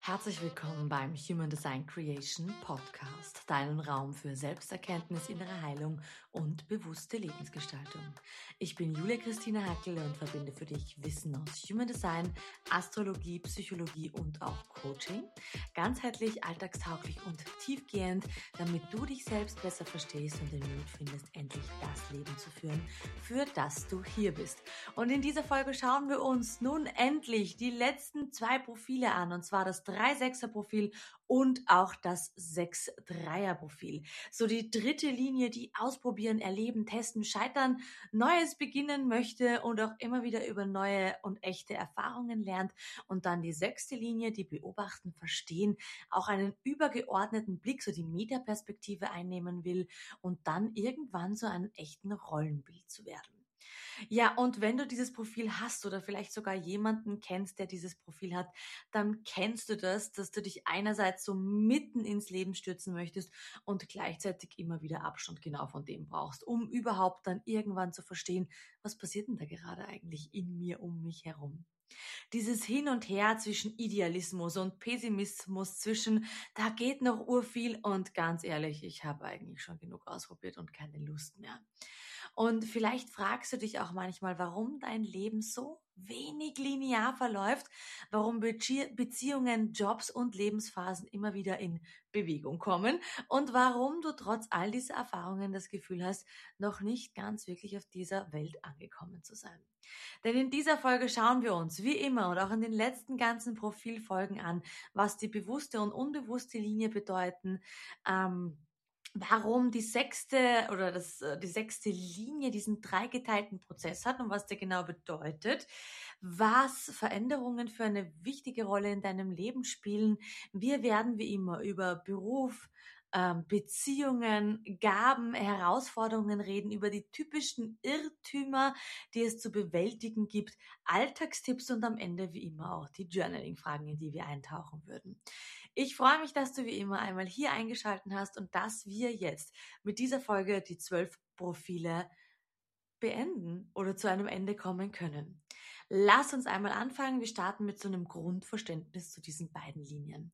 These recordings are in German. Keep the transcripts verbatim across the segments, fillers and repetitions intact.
Herzlich willkommen beim Human Design Creation Podcast, deinen Raum für Selbsterkenntnis, innere Heilung und bewusste Lebensgestaltung. Ich bin Julia Christina Hackel und verbinde für dich Wissen aus Human Design, Astrologie, Psychologie und auch Coaching. Ganzheitlich, alltagstauglich und tiefgehend, damit du dich selbst besser verstehst und den Mut findest, endlich das Leben zu führen, für das du hier bist. Und in dieser Folge schauen wir uns nun endlich die letzten zwei Profile an, und zwar das drei sechser Profil und auch das sechs dreier Profil. So die dritte Linie, die ausprobieren, erleben, testen, scheitern, Neues beginnen möchte und auch immer wieder über neue und echte Erfahrungen lernt. Und dann die sechste Linie, die beobachten, verstehen, auch einen übergeordneten Blick, so die Metaperspektive einnehmen will und dann irgendwann so ein echten Rollenbild zu werden. Ja, und wenn du dieses Profil hast oder vielleicht sogar jemanden kennst, der dieses Profil hat, dann kennst du das, dass du dich einerseits so mitten ins Leben stürzen möchtest und gleichzeitig immer wieder Abstand genau von dem brauchst, um überhaupt dann irgendwann zu verstehen, was passiert denn da gerade eigentlich in mir, um mich herum. Dieses Hin und Her zwischen Idealismus und Pessimismus, zwischen da geht noch urviel und ganz ehrlich, ich habe eigentlich schon genug ausprobiert und keine Lust mehr. Und vielleicht fragst du dich auch manchmal, warum dein Leben so wenig linear verläuft, warum Bezie- Beziehungen, Jobs und Lebensphasen immer wieder in Bewegung kommen und warum du trotz all dieser Erfahrungen das Gefühl hast, noch nicht ganz wirklich auf dieser Welt angekommen zu sein. Denn in dieser Folge schauen wir uns, wie immer und auch in den letzten ganzen Profilfolgen an, was die bewusste und unbewusste Linie bedeuten, ähm, warum die sechste oder das, die sechste Linie diesen dreigeteilten Prozess hat und was der genau bedeutet, was Veränderungen für eine wichtige Rolle in deinem Leben spielen. Wir werden wie immer über Beruf, ähm, Beziehungen, Gaben, Herausforderungen reden, über die typischen Irrtümer, die es zu bewältigen gibt, Alltagstipps und am Ende wie immer auch die Journaling-Fragen, in die wir eintauchen würden. Ich freue mich, dass du wie immer einmal hier eingeschaltet hast und dass wir jetzt mit dieser Folge die zwölf Profile beenden oder zu einem Ende kommen können. Lass uns einmal anfangen. Wir starten mit so einem Grundverständnis zu diesen beiden Linien.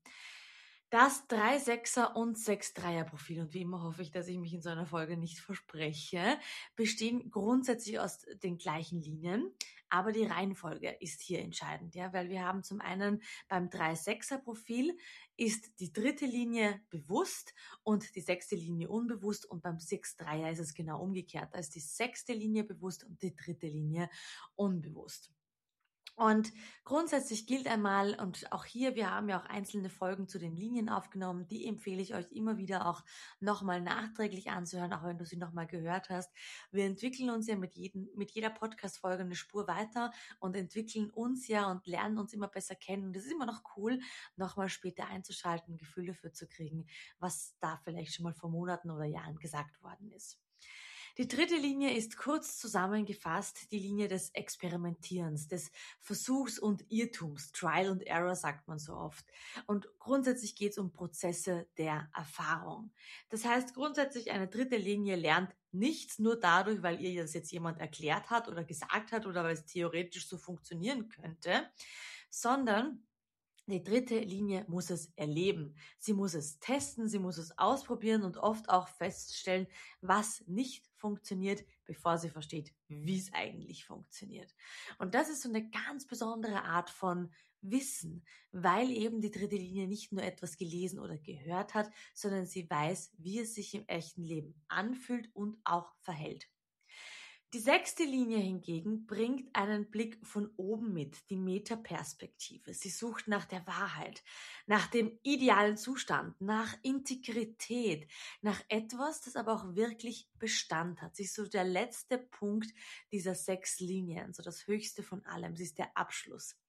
Das drei sechser und sechs dreier Profil, und wie immer hoffe ich, dass ich mich in so einer Folge nicht verspreche, bestehen grundsätzlich aus den gleichen Linien, aber die Reihenfolge ist hier entscheidend, ja, weil wir haben zum einen beim drei sechser Profil ist die dritte Linie bewusst und die sechste Linie unbewusst, und beim sechs dreier ist es genau umgekehrt, da ist die sechste Linie bewusst und die dritte Linie unbewusst. Und grundsätzlich gilt einmal, und auch hier, wir haben ja auch einzelne Folgen zu den Linien aufgenommen, die empfehle ich euch immer wieder auch nochmal nachträglich anzuhören, auch wenn du sie nochmal gehört hast. Wir entwickeln uns ja mit, jedem, mit jeder Podcast-Folge eine Spur weiter und entwickeln uns ja und lernen uns immer besser kennen. Und es ist immer noch cool, nochmal später einzuschalten, ein Gefühl dafür zu kriegen, was da vielleicht schon mal vor Monaten oder Jahren gesagt worden ist. Die dritte Linie ist kurz zusammengefasst die Linie des Experimentierens, des Versuchs und Irrtums. Trial and Error sagt man so oft. Und grundsätzlich geht es um Prozesse der Erfahrung. Das heißt, grundsätzlich eine dritte Linie lernt nichts nur dadurch, weil ihr das jetzt jemand erklärt hat oder gesagt hat oder weil es theoretisch so funktionieren könnte, sondern die dritte Linie muss es erleben. Sie muss es testen, sie muss es ausprobieren und oft auch feststellen, was nicht funktioniert, bevor sie versteht, wie es eigentlich funktioniert. Und das ist so eine ganz besondere Art von Wissen, weil eben die dritte Linie nicht nur etwas gelesen oder gehört hat, sondern sie weiß, wie es sich im echten Leben anfühlt und auch verhält. Die sechste Linie hingegen bringt einen Blick von oben mit, die Metaperspektive. Sie sucht nach der Wahrheit, nach dem idealen Zustand, nach Integrität, nach etwas, das aber auch wirklich Bestand hat. Sie ist so der letzte Punkt dieser sechs Linien, so das höchste von allem. Sie ist der Abschluss.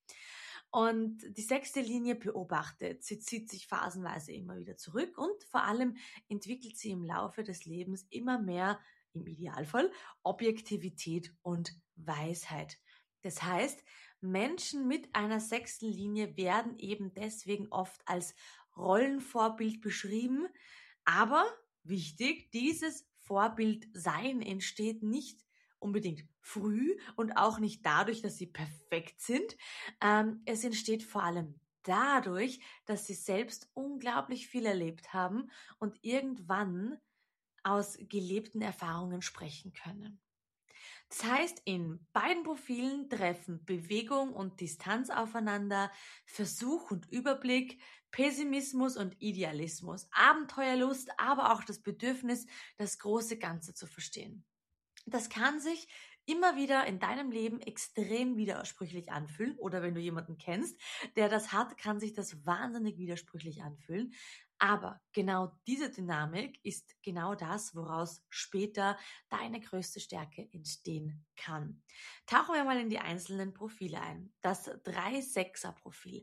Und die sechste Linie beobachtet, sie zieht sich phasenweise immer wieder zurück und vor allem entwickelt sie im Laufe des Lebens immer mehr, im Idealfall, Objektivität und Weisheit. Das heißt, Menschen mit einer sechsten Linie werden eben deswegen oft als Rollenvorbild beschrieben, aber wichtig, dieses Vorbildsein entsteht nicht unbedingt früh und auch nicht dadurch, dass sie perfekt sind. Ähm, es entsteht vor allem dadurch, dass sie selbst unglaublich viel erlebt haben und irgendwann aus gelebten Erfahrungen sprechen können. Das heißt, in beiden Profilen treffen Bewegung und Distanz aufeinander, Versuch und Überblick, Pessimismus und Idealismus, Abenteuerlust, aber auch das Bedürfnis, das große Ganze zu verstehen. Das kann sich immer wieder in deinem Leben extrem widersprüchlich anfühlen. Oder wenn du jemanden kennst, der das hat, kann sich das wahnsinnig widersprüchlich anfühlen. Aber genau diese Dynamik ist genau das, woraus später deine größte Stärke entstehen kann. Tauchen wir mal in die einzelnen Profile ein. Das drei sechs er Profil.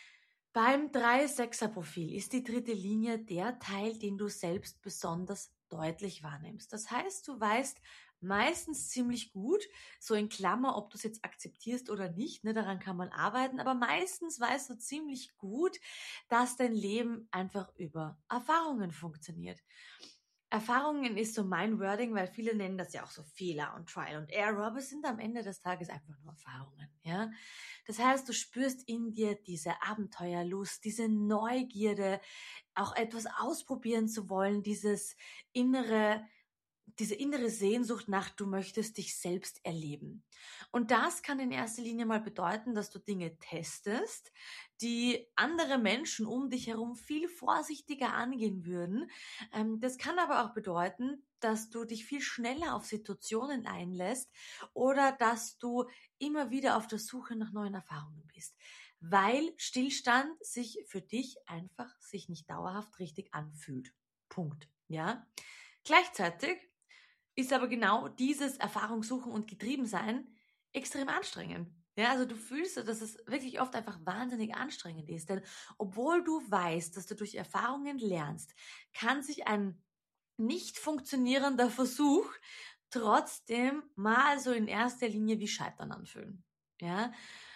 Beim drei sechs er Profil ist die dritte Linie der Teil, den du selbst besonders deutlich wahrnimmst. Das heißt, du weißt meistens ziemlich gut, so in Klammer, ob du es jetzt akzeptierst oder nicht, ne, daran kann man arbeiten, aber meistens weißt du ziemlich gut, dass dein Leben einfach über Erfahrungen funktioniert. Erfahrungen ist so mein Wording, weil viele nennen das ja auch so Fehler und Trial and Error, aber es sind am Ende des Tages einfach nur Erfahrungen, ja. Das heißt, du spürst in dir diese Abenteuerlust, diese Neugierde, auch etwas ausprobieren zu wollen, dieses innere diese innere Sehnsucht nach, du möchtest dich selbst erleben. Und das kann in erster Linie mal bedeuten, dass du Dinge testest, die andere Menschen um dich herum viel vorsichtiger angehen würden. Ähm, das kann aber auch bedeuten, dass du dich viel schneller auf Situationen einlässt oder dass du immer wieder auf der Suche nach neuen Erfahrungen bist, weil Stillstand sich für dich einfach sich nicht dauerhaft richtig anfühlt. Punkt. Ja? Gleichzeitig ist aber genau dieses Erfahrungssuchen und Getriebensein extrem anstrengend. Ja, also du fühlst, dass es wirklich oft einfach wahnsinnig anstrengend ist, denn obwohl du weißt, dass du durch Erfahrungen lernst, kann sich ein nicht funktionierender Versuch trotzdem mal so in erster Linie wie Scheitern anfühlen. Ja,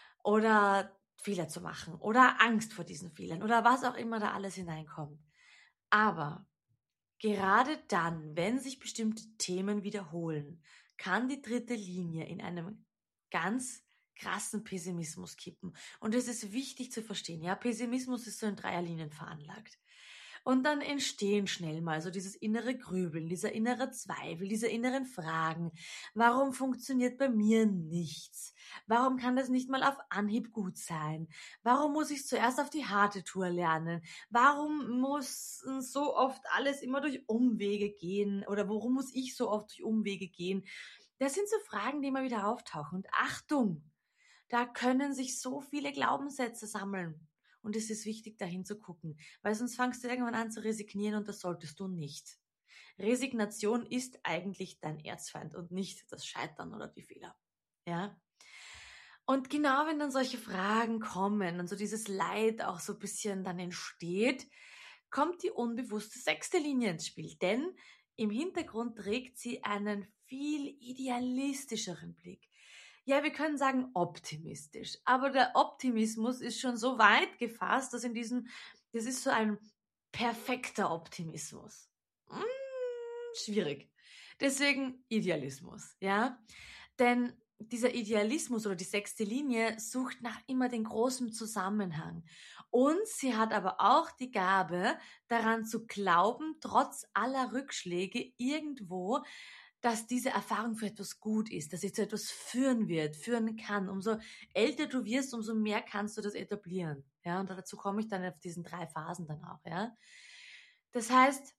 oder Fehler zu machen oder Angst vor diesen Fehlern oder was auch immer da alles hineinkommt. Aber gerade dann, wenn sich bestimmte Themen wiederholen, kann die dritte Linie in einem ganz krassen Pessimismus kippen. Und es ist wichtig zu verstehen, ja, Pessimismus ist so in Dreierlinien veranlagt. Und dann entstehen schnell mal so dieses innere Grübeln, dieser innere Zweifel, diese inneren Fragen. Warum funktioniert bei mir nichts? Warum kann das nicht mal auf Anhieb gut sein? Warum muss ich zuerst auf die harte Tour lernen? Warum muss so oft alles immer durch Umwege gehen? Oder warum muss ich so oft durch Umwege gehen? Das sind so Fragen, die immer wieder auftauchen. Und Achtung, da können sich so viele Glaubenssätze sammeln. Und es ist wichtig, dahin zu gucken, weil sonst fangst du irgendwann an zu resignieren und das solltest du nicht. Resignation ist eigentlich dein Erzfeind und nicht das Scheitern oder die Fehler. Ja? Und genau wenn dann solche Fragen kommen und so dieses Leid auch so ein bisschen dann entsteht, kommt die unbewusste sechste Linie ins Spiel. Denn im Hintergrund trägt sie einen viel idealistischeren Blick. Ja, wir können sagen optimistisch, aber der Optimismus ist schon so weit gefasst, dass in diesem, das ist so ein perfekter Optimismus. Hm, schwierig. Deswegen Idealismus, ja. Denn dieser Idealismus oder die sechste Linie sucht nach immer den großen Zusammenhang. Und sie hat aber auch die Gabe, daran zu glauben, trotz aller Rückschläge irgendwo, dass diese Erfahrung für etwas gut ist, dass sie zu etwas führen wird, führen kann. Umso älter du wirst, umso mehr kannst du das etablieren. Ja, und dazu komme ich dann auf diesen drei Phasen dann auch, ja. Das heißt,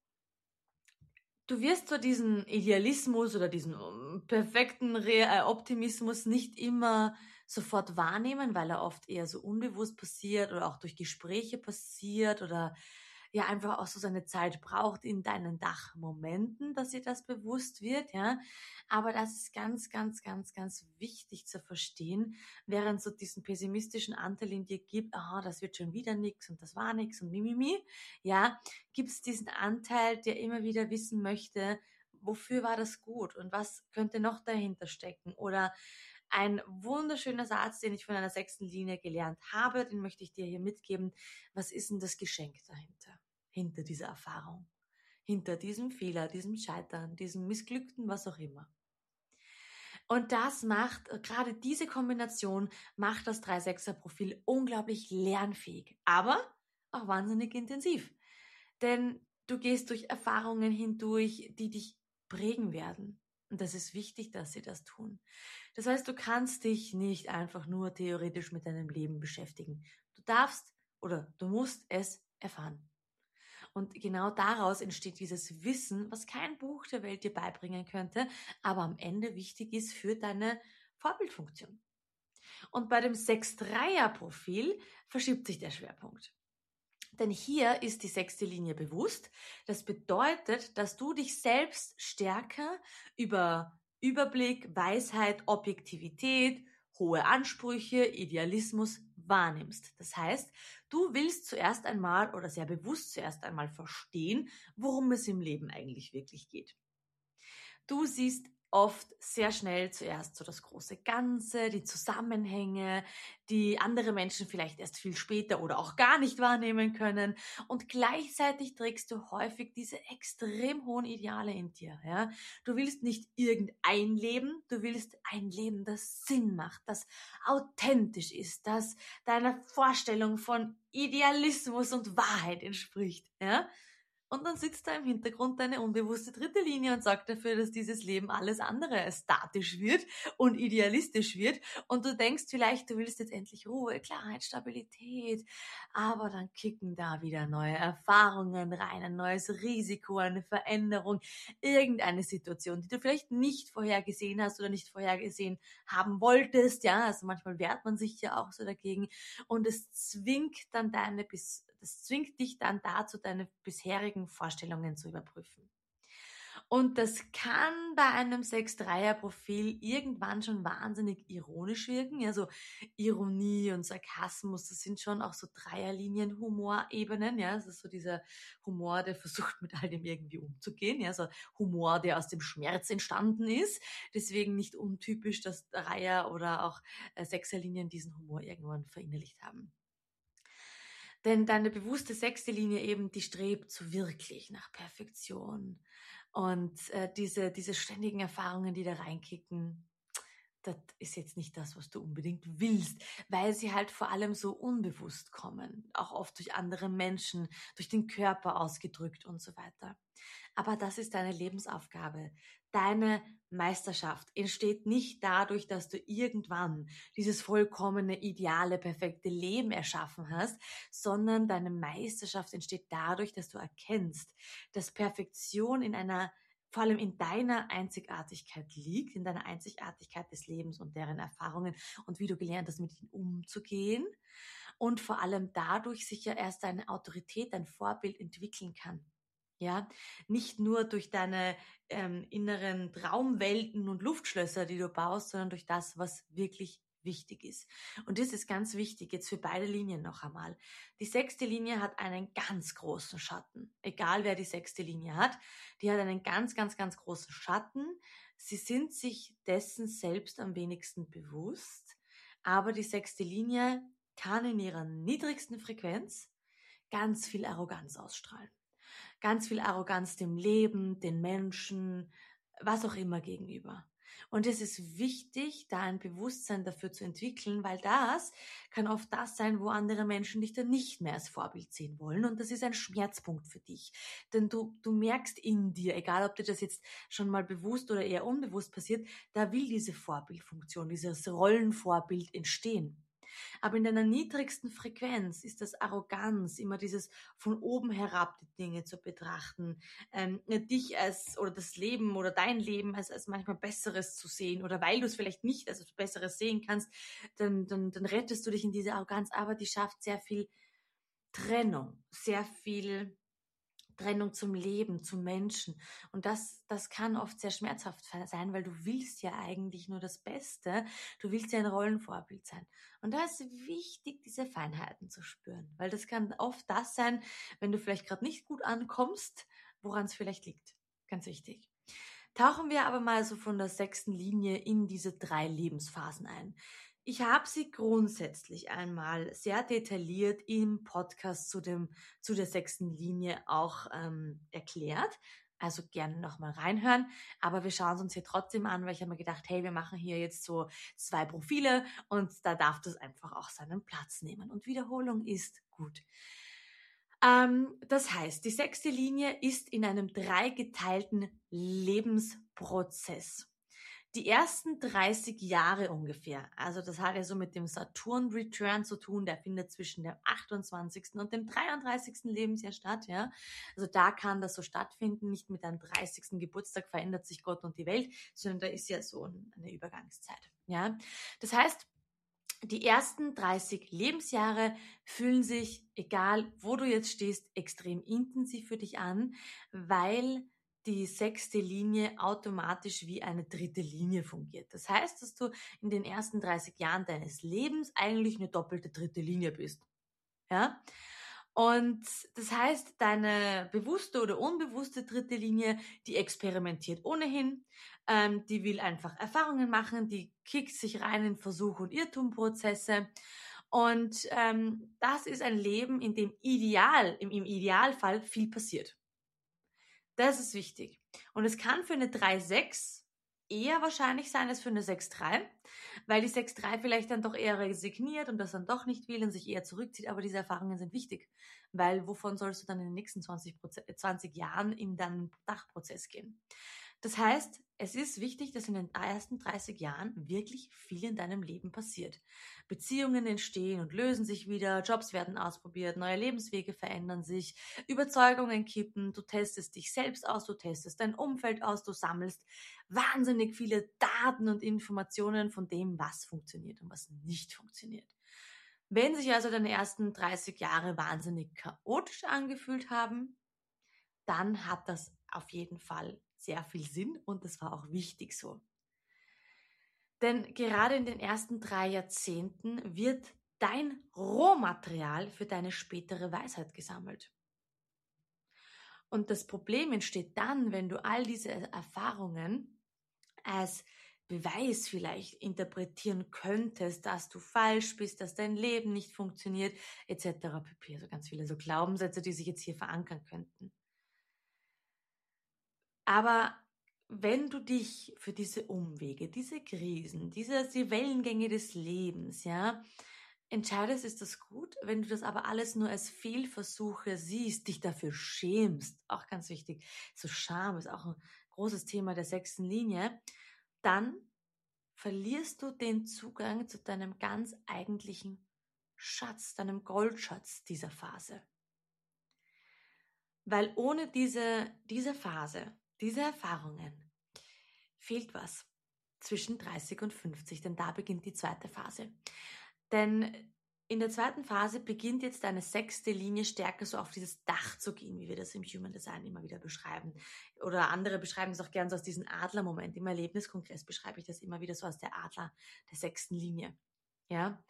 du wirst zwar diesen Idealismus oder diesen um, perfekten Re äh, Optimismus nicht immer sofort wahrnehmen, weil er oft eher so unbewusst passiert oder auch durch Gespräche passiert oder ja einfach auch so seine Zeit braucht in deinen Dachmomenten, dass dir das bewusst wird, ja. Aber das ist ganz, ganz, ganz, ganz wichtig zu verstehen, während so diesen pessimistischen Anteil in dir gibt, aha, das wird schon wieder nix und das war nix und mimimi, ja, gibt es diesen Anteil, der immer wieder wissen möchte, wofür war das gut und was könnte noch dahinter stecken oder ein wunderschöner Satz, den ich von einer sechsten Linie gelernt habe, den möchte ich dir hier mitgeben. Was ist denn das Geschenk dahinter? Hinter dieser Erfahrung? Hinter diesem Fehler, diesem Scheitern, diesem Missglückten, was auch immer. Und das macht, gerade diese Kombination macht das drei sechser Profil unglaublich lernfähig, aber auch wahnsinnig intensiv. Denn du gehst durch Erfahrungen hindurch, die dich prägen werden. Und das ist wichtig, dass sie das tun. Das heißt, du kannst dich nicht einfach nur theoretisch mit deinem Leben beschäftigen. Du darfst oder du musst es erfahren. Und genau daraus entsteht dieses Wissen, was kein Buch der Welt dir beibringen könnte, aber am Ende wichtig ist für deine Vorbildfunktion. Und bei dem sechs Dreier Profil verschiebt sich der Schwerpunkt. Denn hier ist die sechste Linie bewusst. Das bedeutet, dass du dich selbst stärker über Überblick, Weisheit, Objektivität, hohe Ansprüche, Idealismus wahrnimmst. Das heißt, du willst zuerst einmal oder sehr bewusst zuerst einmal verstehen, worum es im Leben eigentlich wirklich geht. Du siehst oft sehr schnell zuerst so das große Ganze, die Zusammenhänge, die andere Menschen vielleicht erst viel später oder auch gar nicht wahrnehmen können. Und gleichzeitig trägst du häufig diese extrem hohen Ideale in dir. Ja? Du willst nicht irgendein Leben, du willst ein Leben, das Sinn macht, das authentisch ist, das deiner Vorstellung von Idealismus und Wahrheit entspricht. Ja? Und dann sitzt da im Hintergrund deine unbewusste dritte Linie und sorgt dafür, dass dieses Leben alles andere als statisch wird und idealistisch wird. Und du denkst vielleicht, du willst jetzt endlich Ruhe, Klarheit, Stabilität. Aber dann kicken da wieder neue Erfahrungen rein, ein neues Risiko, eine Veränderung, irgendeine Situation, die du vielleicht nicht vorhergesehen hast oder nicht vorhergesehen haben wolltest. Ja, also manchmal wehrt man sich ja auch so dagegen. Und es zwingt dann deine bis Das zwingt dich dann dazu, deine bisherigen Vorstellungen zu überprüfen. Und das kann bei einem sechs Dreier Profil irgendwann schon wahnsinnig ironisch wirken. Also Ironie und Sarkasmus, das sind schon auch so Dreierlinien Humorebenen. Ja, das ist so dieser Humor, der versucht mit all dem irgendwie umzugehen. Ja, so Humor, der aus dem Schmerz entstanden ist. Deswegen nicht untypisch, dass Dreier oder auch Sechserlinien diesen Humor irgendwann verinnerlicht haben. Denn deine bewusste sechste Linie eben, die strebt so wirklich nach Perfektion. Und äh, diese, diese ständigen Erfahrungen, die da reinkicken, das ist jetzt nicht das, was du unbedingt willst, weil sie halt vor allem so unbewusst kommen, auch oft durch andere Menschen, durch den Körper ausgedrückt und so weiter. Aber das ist deine Lebensaufgabe. Deine Meisterschaft entsteht nicht dadurch, dass du irgendwann dieses vollkommene, ideale, perfekte Leben erschaffen hast, sondern deine Meisterschaft entsteht dadurch, dass du erkennst, dass Perfektion in einer vor allem in deiner Einzigartigkeit liegt, in deiner Einzigartigkeit des Lebens und deren Erfahrungen und wie du gelernt hast, mit ihnen umzugehen und vor allem dadurch sich ja erst deine Autorität, dein Vorbild entwickeln kann. Ja, nicht nur durch deine ähm, inneren Traumwelten und Luftschlösser, die du baust, sondern durch das, was wirklich wichtig ist. Und das ist ganz wichtig, jetzt für beide Linien noch einmal. Die sechste Linie hat einen ganz großen Schatten. Egal wer die sechste Linie hat, die hat einen ganz, ganz, ganz großen Schatten. Sie sind sich dessen selbst am wenigsten bewusst, aber die sechste Linie kann in ihrer niedrigsten Frequenz ganz viel Arroganz ausstrahlen. Ganz viel Arroganz dem Leben, den Menschen, was auch immer gegenüber. Und es ist wichtig, da ein Bewusstsein dafür zu entwickeln, weil das kann oft das sein, wo andere Menschen dich dann nicht mehr als Vorbild sehen wollen. Und das ist ein Schmerzpunkt für dich. Denn du, du merkst in dir, egal ob dir das jetzt schon mal bewusst oder eher unbewusst passiert, da will diese Vorbildfunktion, dieses Rollenvorbild entstehen. Aber in deiner niedrigsten Frequenz ist das Arroganz, immer dieses von oben herab die Dinge zu betrachten, ähm, dich als oder das Leben oder dein Leben als, als manchmal Besseres zu sehen oder weil du es vielleicht nicht als Besseres sehen kannst, dann, dann, dann rettest du dich in diese Arroganz, aber die schafft sehr viel Trennung, sehr viel Trennung zum Leben, zum Menschen. Und das, das kann oft sehr schmerzhaft sein, weil du willst ja eigentlich nur das Beste. Du willst ja ein Rollenvorbild sein. Und da ist wichtig, diese Feinheiten zu spüren, weil das kann oft das sein, wenn du vielleicht gerade nicht gut ankommst, woran es vielleicht liegt. Ganz wichtig. Tauchen wir aber mal so von der sechsten Linie in diese drei Lebensphasen ein. Ich habe sie grundsätzlich einmal sehr detailliert im Podcast zu dem zu der sechsten Linie auch ähm, erklärt. Also gerne nochmal reinhören, aber wir schauen es uns hier trotzdem an, weil ich habe mir gedacht, hey, wir machen hier jetzt so zwei Profile und da darf das einfach auch seinen Platz nehmen. Und Wiederholung ist gut. Ähm, das heißt, die sechste Linie ist in einem dreigeteilten Lebensprozess. Die ersten dreißig Jahre ungefähr, also das hat ja so mit dem Saturn-Return zu tun, der findet zwischen dem achtundzwanzigsten und dem dreiunddreißigsten Lebensjahr statt, ja. Also da kann das so stattfinden, nicht mit einem dreißigsten Geburtstag verändert sich Gott und die Welt, sondern da ist ja so eine Übergangszeit, ja. Das heißt, die ersten dreißig Lebensjahre fühlen sich, egal wo du jetzt stehst, extrem intensiv für dich an, weil die sechste Linie automatisch wie eine dritte Linie fungiert. Das heißt, dass du in den ersten dreißig Jahren deines Lebens eigentlich eine doppelte dritte Linie bist. Ja? Und das heißt, deine bewusste oder unbewusste dritte Linie, die experimentiert ohnehin, ähm, die will einfach Erfahrungen machen, die kickt sich rein in Versuch- und Irrtumprozesse. Und ähm, das ist ein Leben, in dem ideal, im, im Idealfall viel passiert. Das ist wichtig. Und es kann für eine drei sechs eher wahrscheinlich sein als für eine sechs drei, weil die sechs drei vielleicht dann doch eher resigniert und das dann doch nicht will und sich eher zurückzieht. Aber diese Erfahrungen sind wichtig, weil wovon sollst du dann in den nächsten zwanzig, zwanzig Jahren in deinen Dachprozess gehen? Das heißt, es ist wichtig, dass in den ersten dreißig Jahren wirklich viel in deinem Leben passiert. Beziehungen entstehen und lösen sich wieder, Jobs werden ausprobiert, neue Lebenswege verändern sich, Überzeugungen kippen, du testest dich selbst aus, du testest dein Umfeld aus, du sammelst wahnsinnig viele Daten und Informationen von dem, was funktioniert und was nicht funktioniert. Wenn sich also deine ersten dreißig Jahre wahnsinnig chaotisch angefühlt haben, dann hat das auf jeden Fall sehr viel Sinn und das war auch wichtig so. Denn gerade in den ersten drei Jahrzehnten wird dein Rohmaterial für deine spätere Weisheit gesammelt. Und das Problem entsteht dann, wenn du all diese Erfahrungen als Beweis vielleicht interpretieren könntest, dass du falsch bist, dass dein Leben nicht funktioniert, et cetera pp. Also ganz viele so Glaubenssätze, die sich jetzt hier verankern könnten. Aber wenn du dich für diese Umwege, diese Krisen, diese die Wellengänge des Lebens, ja, entscheidest, ist das gut. Wenn du das aber alles nur als Fehlversuche siehst, dich dafür schämst, auch ganz wichtig, so Scham ist auch ein großes Thema der sechsten Linie, dann verlierst du den Zugang zu deinem ganz eigentlichen Schatz, deinem Goldschatz dieser Phase. Weil ohne diese, diese Phase, diese Erfahrungen, fehlt was zwischen dreißig und fünfzig, denn da beginnt die zweite Phase. Denn in der zweiten Phase beginnt jetzt deine sechste Linie stärker so auf dieses Dach zu gehen, wie wir das im Human Design immer wieder beschreiben. Oder andere beschreiben es auch gern so aus diesem Adlermoment. Im Erlebniskongress beschreibe ich das immer wieder so aus der Adler, der sechsten Linie. Ja.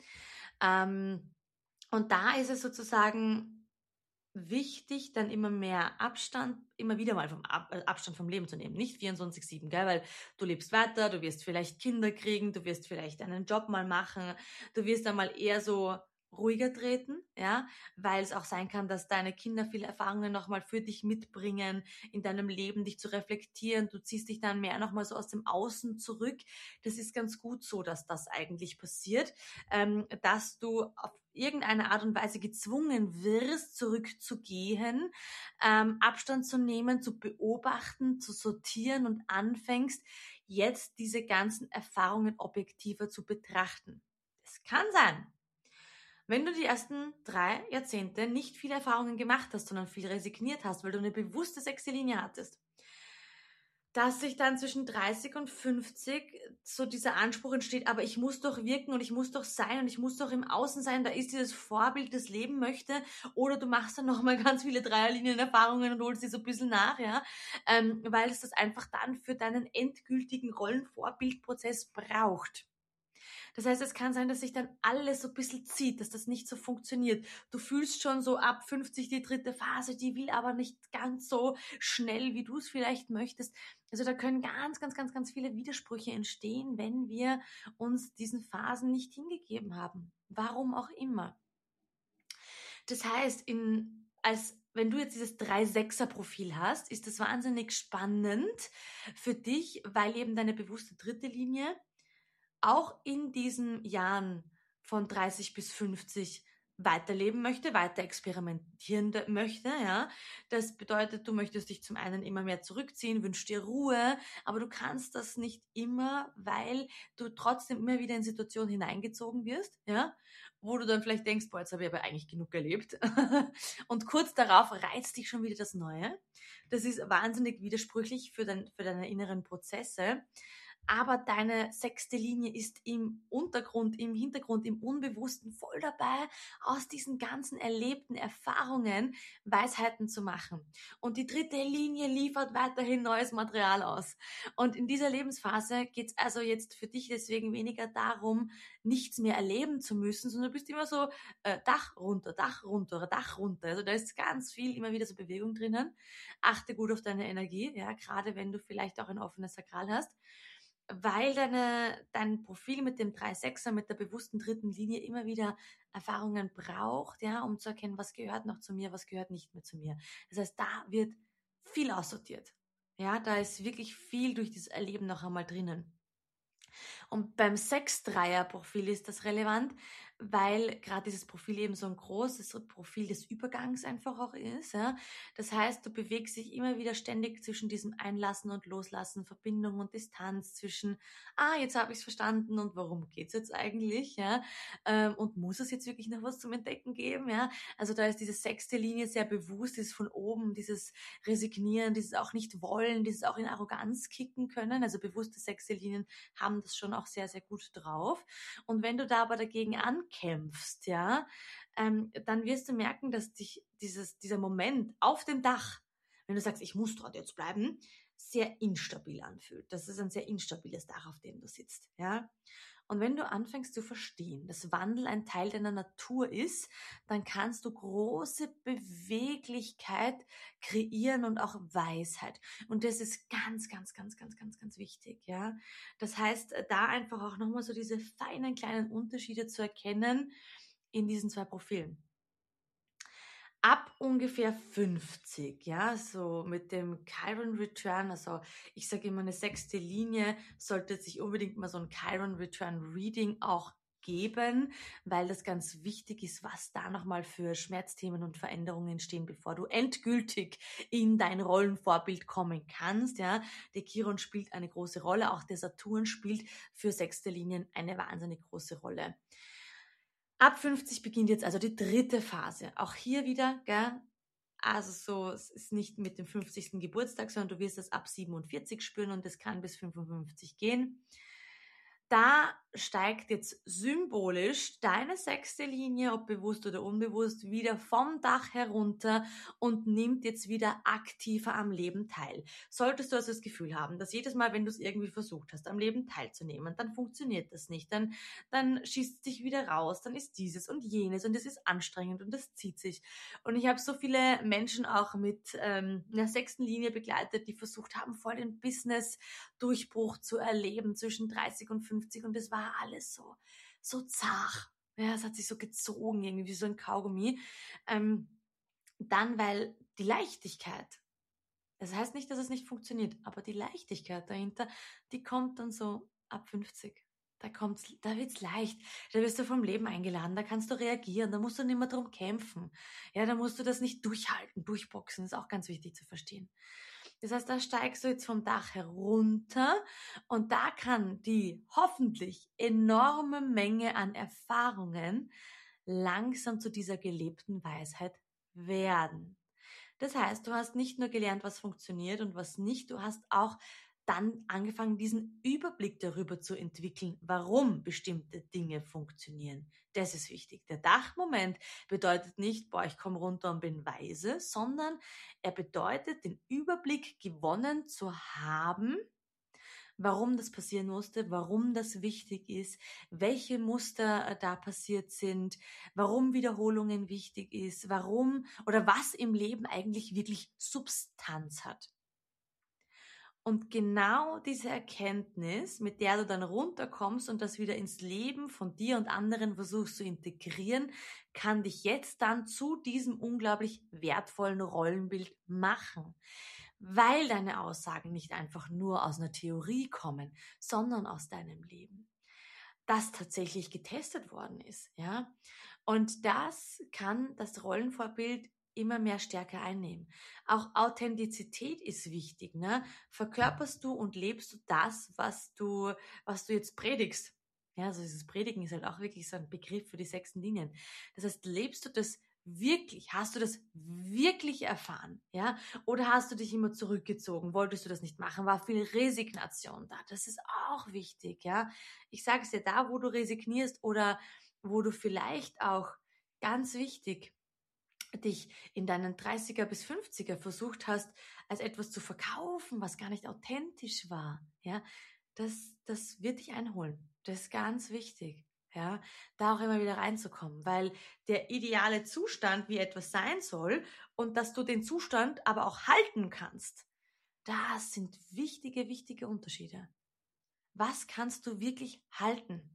Ähm, und da ist es sozusagen wichtig, dann immer mehr Abstand, immer wieder mal vom Ab, äh, Abstand vom Leben zu nehmen. Nicht vierundzwanzig sieben, gell? Weil du lebst weiter, du wirst vielleicht Kinder kriegen, du wirst vielleicht einen Job mal machen, du wirst dann mal eher so ruhiger treten, ja, weil es auch sein kann, dass deine Kinder viele Erfahrungen nochmal für dich mitbringen, in deinem Leben dich zu reflektieren, du ziehst dich dann mehr nochmal so aus dem Außen zurück. Das ist ganz gut so, dass das eigentlich passiert, ähm, dass du auf irgendeine Art und Weise gezwungen wirst, zurückzugehen, ähm, Abstand zu nehmen, zu beobachten, zu sortieren und anfängst, jetzt diese ganzen Erfahrungen objektiver zu betrachten. Es kann sein, wenn du die ersten drei Jahrzehnte nicht viele Erfahrungen gemacht hast, sondern viel resigniert hast, weil du eine bewusste sechste Linie hattest, dass sich dann zwischen dreißig und fünfzig so dieser Anspruch entsteht, aber ich muss doch wirken und ich muss doch sein und ich muss doch im Außen sein, da ist dieses Vorbild, das leben möchte, oder du machst dann nochmal ganz viele Dreierlinien-Erfahrungen und holst die so ein bisschen nach, ja, ähm, weil es das einfach dann für deinen endgültigen Rollenvorbildprozess braucht. Das heißt, es kann sein, dass sich dann alles so ein bisschen zieht, dass das nicht so funktioniert. Du fühlst schon so ab fünfzig die dritte Phase, die will aber nicht ganz so schnell, wie du es vielleicht möchtest. Also da können ganz, ganz, ganz, ganz viele Widersprüche entstehen, wenn wir uns diesen Phasen nicht hingegeben haben. Warum auch immer. Das heißt, in, als wenn du jetzt dieses drei sechser Profil hast, ist das wahnsinnig spannend für dich, weil eben deine bewusste dritte Linie auch in diesen Jahren von dreißig bis fünfzig weiterleben möchte, weiter experimentieren möchte, ja. Das bedeutet, du möchtest dich zum einen immer mehr zurückziehen, wünschst dir Ruhe, aber du kannst das nicht immer, weil du trotzdem immer wieder in Situationen hineingezogen wirst, ja, wo du dann vielleicht denkst, boah, jetzt habe ich aber eigentlich genug erlebt. Und kurz darauf reizt dich schon wieder das Neue. Das ist wahnsinnig widersprüchlich für, dein, für deine inneren Prozesse. Aber deine sechste Linie ist im Untergrund, im Hintergrund, im Unbewussten voll dabei, aus diesen ganzen erlebten Erfahrungen Weisheiten zu machen. Und die dritte Linie liefert weiterhin neues Material aus. Und in dieser Lebensphase geht es also jetzt für dich deswegen weniger darum, nichts mehr erleben zu müssen, sondern du bist immer so äh, Dach runter, Dach runter, Dach runter. Also da ist ganz viel immer wieder so Bewegung drinnen. Achte gut auf deine Energie, ja, gerade wenn du vielleicht auch ein offenes Sakral hast, weil deine, dein Profil mit dem drei sechser, mit der bewussten dritten Linie immer wieder Erfahrungen braucht, ja, um zu erkennen, was gehört noch zu mir, was gehört nicht mehr zu mir. Das heißt, da wird viel aussortiert. Ja, da ist wirklich viel durch dieses Erleben noch einmal drinnen. Und beim sechs-Dreier-Profil ist das relevant, weil gerade dieses Profil eben so ein großes Profil des Übergangs einfach auch ist. Ja. Das heißt, du bewegst dich immer wieder ständig zwischen diesem Einlassen und Loslassen, Verbindung und Distanz, zwischen, ah, jetzt habe ich es verstanden und worum geht's jetzt eigentlich? Ja. Ähm, und muss es jetzt wirklich noch was zum Entdecken geben? Ja. Also da ist diese sechste Linie sehr bewusst, dieses von oben, dieses Resignieren, dieses auch nicht wollen, dieses auch in Arroganz kicken können. Also bewusste sechste Linien haben das schon auch sehr, sehr gut drauf. Und wenn du da aber dagegen ankämpfst, ja, ähm, dann wirst du merken, dass dich dieses, dieser Moment auf dem Dach, wenn du sagst, ich muss dort jetzt bleiben, sehr instabil anfühlt. Das ist ein sehr instabiles Dach, auf dem du sitzt, ja. Und wenn du anfängst zu verstehen, dass Wandel ein Teil deiner Natur ist, dann kannst du große Beweglichkeit kreieren und auch Weisheit. Und das ist ganz, ganz, ganz, ganz, ganz, ganz wichtig, ja. Das heißt, da einfach auch nochmal so diese feinen kleinen Unterschiede zu erkennen in diesen zwei Profilen. Ab ungefähr fünfzig, ja, so mit dem Chiron Return, also ich sage immer, eine sechste Linie sollte sich unbedingt mal so ein Chiron Return Reading auch geben, weil das ganz wichtig ist, was da nochmal für Schmerzthemen und Veränderungen entstehen, bevor du endgültig in dein Rollenvorbild kommen kannst, ja. Der Chiron spielt eine große Rolle, auch der Saturn spielt für sechste Linien eine wahnsinnig große Rolle. Ab fünfzig beginnt jetzt also die dritte Phase. Auch hier wieder, gell? Also so, es ist nicht mit dem fünfzigsten Geburtstag, sondern du wirst das ab siebenundvierzig spüren und es kann bis fünfundfünfzig gehen. Da steigt jetzt symbolisch deine sechste Linie, ob bewusst oder unbewusst, wieder vom Dach herunter und nimmt jetzt wieder aktiver am Leben teil. Solltest du also das Gefühl haben, dass jedes Mal, wenn du es irgendwie versucht hast, am Leben teilzunehmen, dann funktioniert das nicht, dann, dann schießt es dich wieder raus, dann ist dieses und jenes und es ist anstrengend und es zieht sich. Und ich habe so viele Menschen auch mit ähm, einer sechsten Linie begleitet, die versucht haben, voll den Business-Durchbruch zu erleben zwischen dreißig und fünfzig und es war alles so, so zart. Ja, es hat sich so gezogen, irgendwie wie so ein Kaugummi. Ähm, dann, weil die Leichtigkeit, das heißt nicht, dass es nicht funktioniert, aber die Leichtigkeit dahinter, die kommt dann so ab fünfzig. Da kommt's, da wird's leicht. Da wirst du vom Leben eingeladen, da kannst du reagieren, da musst du nicht mehr drum kämpfen. Ja, da musst du das nicht durchhalten, durchboxen, das ist auch ganz wichtig zu verstehen. Das heißt, da steigst du jetzt vom Dach herunter und da kann die hoffentlich enorme Menge an Erfahrungen langsam zu dieser gelebten Weisheit werden. Das heißt, du hast nicht nur gelernt, was funktioniert und was nicht, du hast auch dann angefangen, diesen Überblick darüber zu entwickeln, warum bestimmte Dinge funktionieren. Das ist wichtig. Der Dachmoment bedeutet nicht, boah, ich komme runter und bin weise, sondern er bedeutet, den Überblick gewonnen zu haben, warum das passieren musste, warum das wichtig ist, welche Muster da passiert sind, warum Wiederholungen wichtig ist, warum oder was im Leben eigentlich wirklich Substanz hat. Und genau diese Erkenntnis, mit der du dann runterkommst und das wieder ins Leben von dir und anderen versuchst zu integrieren, kann dich jetzt dann zu diesem unglaublich wertvollen Rollenbild machen. Weil deine Aussagen nicht einfach nur aus einer Theorie kommen, sondern aus deinem Leben, das tatsächlich getestet worden ist, ja. Und das kann das Rollenvorbild immer mehr Stärke einnehmen. Auch Authentizität ist wichtig, ne? Verkörperst du und lebst du das, was du, was du jetzt predigst? Ja, also dieses Predigen ist halt auch wirklich so ein Begriff für die sechsten Linien. Das heißt, lebst du das wirklich? Hast du das wirklich erfahren? Ja? Oder hast du dich immer zurückgezogen? Wolltest du das nicht machen? War viel Resignation da? Das ist auch wichtig, ja? Ich sage es dir, da, wo du resignierst oder wo du vielleicht auch, ganz wichtig, dich in deinen dreißiger bis fünfziger versucht hast, als etwas zu verkaufen, was gar nicht authentisch war, ja, das, das wird dich einholen. Das ist ganz wichtig, ja, da auch immer wieder reinzukommen, weil der ideale Zustand, wie etwas sein soll und dass du den Zustand aber auch halten kannst, das sind wichtige, wichtige Unterschiede. Was kannst du wirklich halten?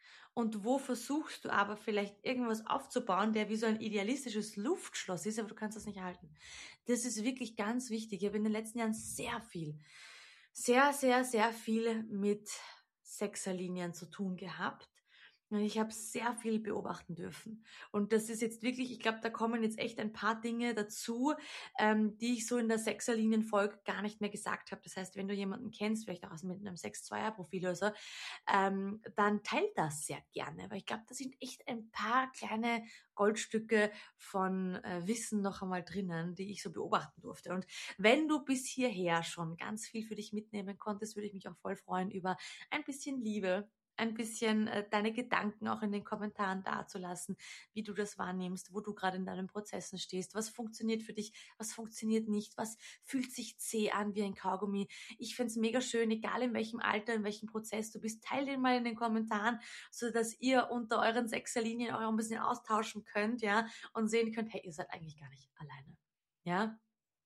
Und wo versuchst du aber vielleicht irgendwas aufzubauen, der wie so ein idealistisches Luftschloss ist, aber du kannst das nicht halten. Das ist wirklich ganz wichtig. Ich habe in den letzten Jahren sehr viel, sehr, sehr, sehr viel mit Sechserlinien zu tun gehabt. Und ich habe sehr viel beobachten dürfen. Und das ist jetzt wirklich, ich glaube, da kommen jetzt echt ein paar Dinge dazu, ähm, die ich so in der Sechserlinienfolge gar nicht mehr gesagt habe. Das heißt, wenn du jemanden kennst, vielleicht auch aus mit einem sechs-Zweier-Profil oder so, ähm, dann teilt das sehr gerne. Weil ich glaube, da sind echt ein paar kleine Goldstücke von äh, Wissen noch einmal drinnen, die ich so beobachten durfte. Und wenn du bis hierher schon ganz viel für dich mitnehmen konntest, würde ich mich auch voll freuen über ein bisschen Liebe, ein bisschen äh, deine Gedanken auch in den Kommentaren dazulassen, wie du das wahrnimmst, wo du gerade in deinen Prozessen stehst, was funktioniert für dich, was funktioniert nicht, was fühlt sich zäh an wie ein Kaugummi. Ich find's mega schön, egal in welchem Alter, in welchem Prozess du bist, teil den mal in den Kommentaren, so dass ihr unter euren Sechserlinien auch ein bisschen austauschen könnt, ja, und sehen könnt, hey, ihr seid eigentlich gar nicht alleine, ja.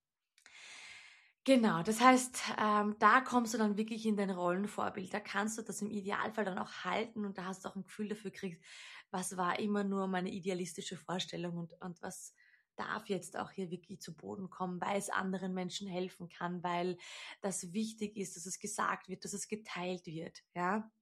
Genau, das heißt, ähm, da kommst du dann wirklich in dein Rollenvorbild. Da kannst du das im Idealfall dann auch halten und da hast du auch ein Gefühl dafür gekriegt, was war immer nur meine idealistische Vorstellung und, und was darf jetzt auch hier wirklich zu Boden kommen, weil es anderen Menschen helfen kann, weil das wichtig ist, dass es gesagt wird, dass es geteilt wird, ja.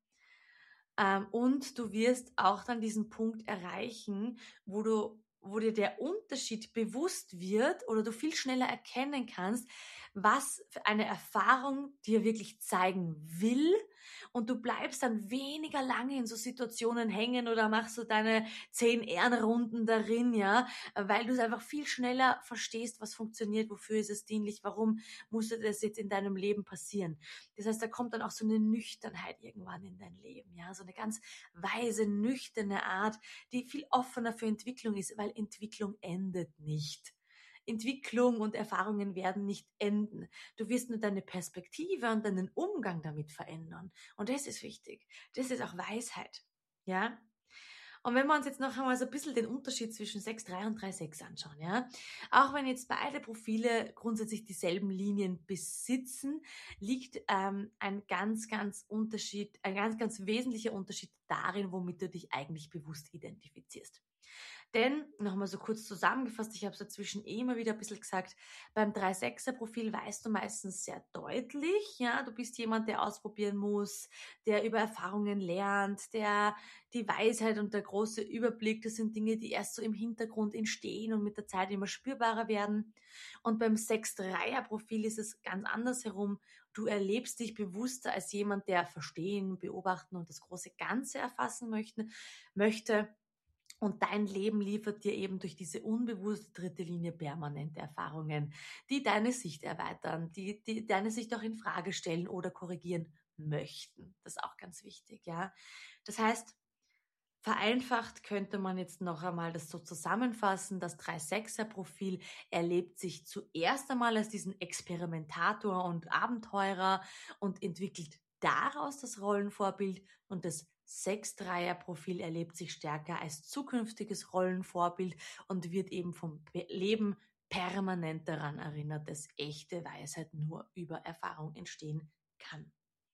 Ähm, und du wirst auch dann diesen Punkt erreichen, wo du, wo dir der Unterschied bewusst wird oder du viel schneller erkennen kannst, was für eine Erfahrung dir wirklich zeigen will. Und du bleibst dann weniger lange in so Situationen hängen oder machst so deine zehn Ehrenrunden darin, ja, weil du es einfach viel schneller verstehst, was funktioniert, wofür ist es dienlich, warum musste das jetzt in deinem Leben passieren. Das heißt, da kommt dann auch so eine Nüchternheit irgendwann in dein Leben, ja, so eine ganz weise, nüchterne Art, die viel offener für Entwicklung ist, weil Entwicklung endet nicht. Entwicklung und Erfahrungen werden nicht enden. Du wirst nur deine Perspektive und deinen Umgang damit verändern. Und das ist wichtig. Das ist auch Weisheit, ja. Und wenn wir uns jetzt noch einmal so ein bisschen den Unterschied zwischen sechs Komma drei und drei Komma sechs anschauen, ja, auch wenn jetzt beide Profile grundsätzlich dieselben Linien besitzen, liegt ähm, ein ganz, ganz Unterschied, ein ganz, ganz wesentlicher Unterschied darin, womit du dich eigentlich bewusst identifizierst. Denn, nochmal so kurz zusammengefasst, ich habe es dazwischen eh immer wieder ein bisschen gesagt, beim drei Komma sechser Profil weißt du meistens sehr deutlich, ja, du bist jemand, der ausprobieren muss, der über Erfahrungen lernt, der die Weisheit und der große Überblick, das sind Dinge, die erst so im Hintergrund entstehen und mit der Zeit immer spürbarer werden. Und beim sechs Komma drei er Profil ist es ganz anders herum. Du erlebst dich bewusster als jemand, der verstehen, beobachten und das große Ganze erfassen möchte, möchte. Und dein Leben liefert dir eben durch diese unbewusste dritte Linie permanente Erfahrungen, die deine Sicht erweitern, die, die deine Sicht auch in Frage stellen oder korrigieren möchten. Das ist auch ganz wichtig, ja. Das heißt, vereinfacht könnte man jetzt noch einmal das so zusammenfassen. Das drei Komma sechs er Profil erlebt sich zuerst einmal als diesen Experimentator und Abenteurer und entwickelt daraus das Rollenvorbild, und das sechs Komma drei er Profil erlebt sich stärker als zukünftiges Rollenvorbild und wird eben vom Leben permanent daran erinnert, dass echte Weisheit nur über Erfahrung entstehen kann.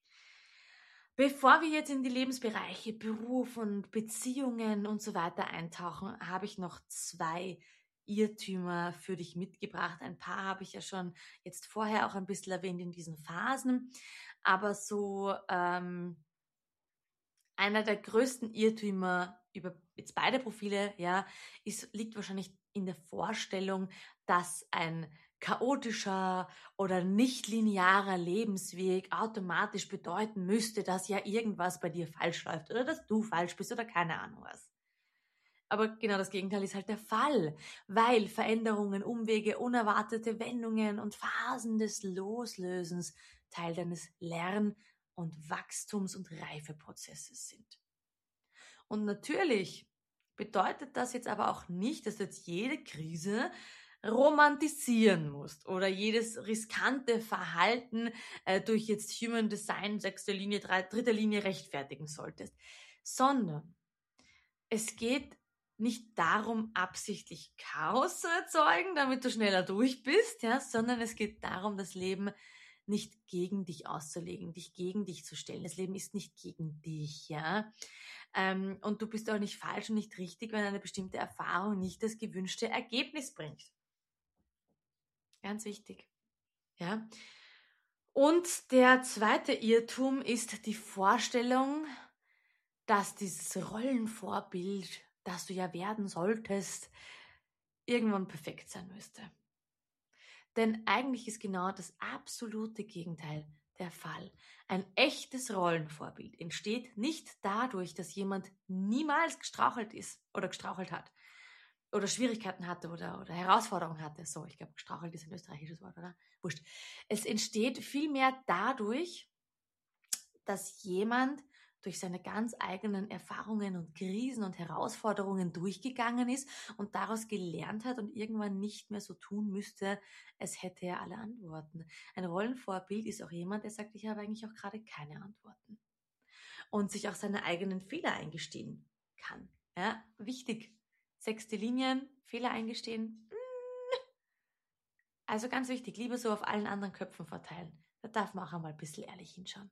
Bevor wir jetzt in die Lebensbereiche Beruf und Beziehungen und so weiter eintauchen, habe ich noch zwei Irrtümer für dich mitgebracht. Ein paar habe ich ja schon jetzt vorher auch ein bisschen erwähnt in diesen Phasen, aber so ähm, einer der größten Irrtümer über jetzt beide Profile, ja, ist, liegt wahrscheinlich in der Vorstellung, dass ein chaotischer oder nicht linearer Lebensweg automatisch bedeuten müsste, dass ja irgendwas bei dir falsch läuft oder dass du falsch bist oder keine Ahnung was. Aber genau das Gegenteil ist halt der Fall, weil Veränderungen, Umwege, unerwartete Wendungen und Phasen des Loslösens Teil deines Lern- und Wachstums- und Reifeprozesses sind. Und natürlich bedeutet das jetzt aber auch nicht, dass du jetzt jede Krise romantisieren musst oder jedes riskante Verhalten äh, durch jetzt Human Design sechste Linie, drei, dritte Linie rechtfertigen solltest, sondern es geht nicht darum, absichtlich Chaos zu erzeugen, damit du schneller durch bist, ja, sondern es geht darum, das Leben nicht gegen dich auszulegen, dich gegen dich zu stellen. Das Leben ist nicht gegen dich, ja. Ähm, und du bist auch nicht falsch und nicht richtig, wenn eine bestimmte Erfahrung nicht das gewünschte Ergebnis bringt. Ganz wichtig, ja. Und der zweite Irrtum ist die Vorstellung, dass dieses Rollenvorbild, das du ja werden solltest, irgendwann perfekt sein müsste. Denn eigentlich ist genau das absolute Gegenteil der Fall. Ein echtes Rollenvorbild entsteht nicht dadurch, dass jemand niemals gestrauchelt ist oder gestrauchelt hat oder Schwierigkeiten hatte oder, oder Herausforderungen hatte. So, ich glaube, gestrauchelt ist ein österreichisches Wort, oder? Wurscht. Es entsteht vielmehr dadurch, dass jemand durch seine ganz eigenen Erfahrungen und Krisen und Herausforderungen durchgegangen ist und daraus gelernt hat und irgendwann nicht mehr so tun müsste, als hätte er alle Antworten. Ein Rollenvorbild ist auch jemand, der sagt, ich habe eigentlich auch gerade keine Antworten und sich auch seine eigenen Fehler eingestehen kann. Ja, wichtig. Sechste Linien, Fehler eingestehen. Also ganz wichtig, lieber so auf allen anderen Köpfen verteilen. Da darf man auch einmal ein bisschen ehrlich hinschauen.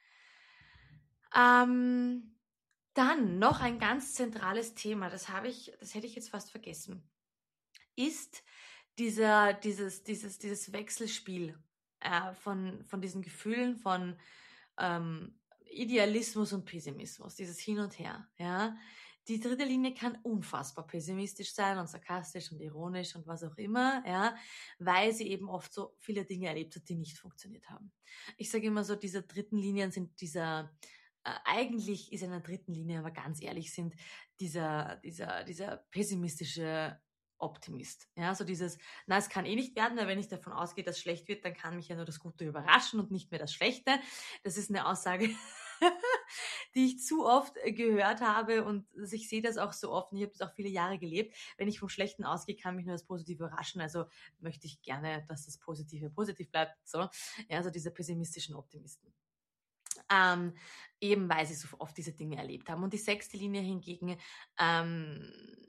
Ähm, dann noch ein ganz zentrales Thema, das habe ich, das hätte ich jetzt fast vergessen, ist dieser, dieses, dieses, dieses Wechselspiel äh, von, von diesen Gefühlen von ähm, Idealismus und Pessimismus, dieses Hin und Her. Ja? Die dritte Linie kann unfassbar pessimistisch sein und sarkastisch und ironisch und was auch immer, ja, weil sie eben oft so viele Dinge erlebt hat, die nicht funktioniert haben. Ich sage immer so, diese dritten Linien sind dieser äh, eigentlich ist in der dritten Linie, aber ganz ehrlich sind, dieser, dieser, dieser pessimistische Optimist. Ja, so dieses, na, es kann eh nicht werden, weil wenn ich davon ausgehe, dass es schlecht wird, dann kann mich ja nur das Gute überraschen und nicht mehr das Schlechte. Das ist eine Aussage, die ich zu oft gehört habe und ich sehe das auch so oft und ich habe das auch viele Jahre gelebt. Wenn ich vom Schlechten ausgehe, kann mich nur das Positive überraschen. Also möchte ich gerne, dass das Positive positiv bleibt. So, ja, also diese pessimistischen Optimisten. Ähm, eben weil sie so oft diese Dinge erlebt haben. Und die sechste Linie hingegen ähm,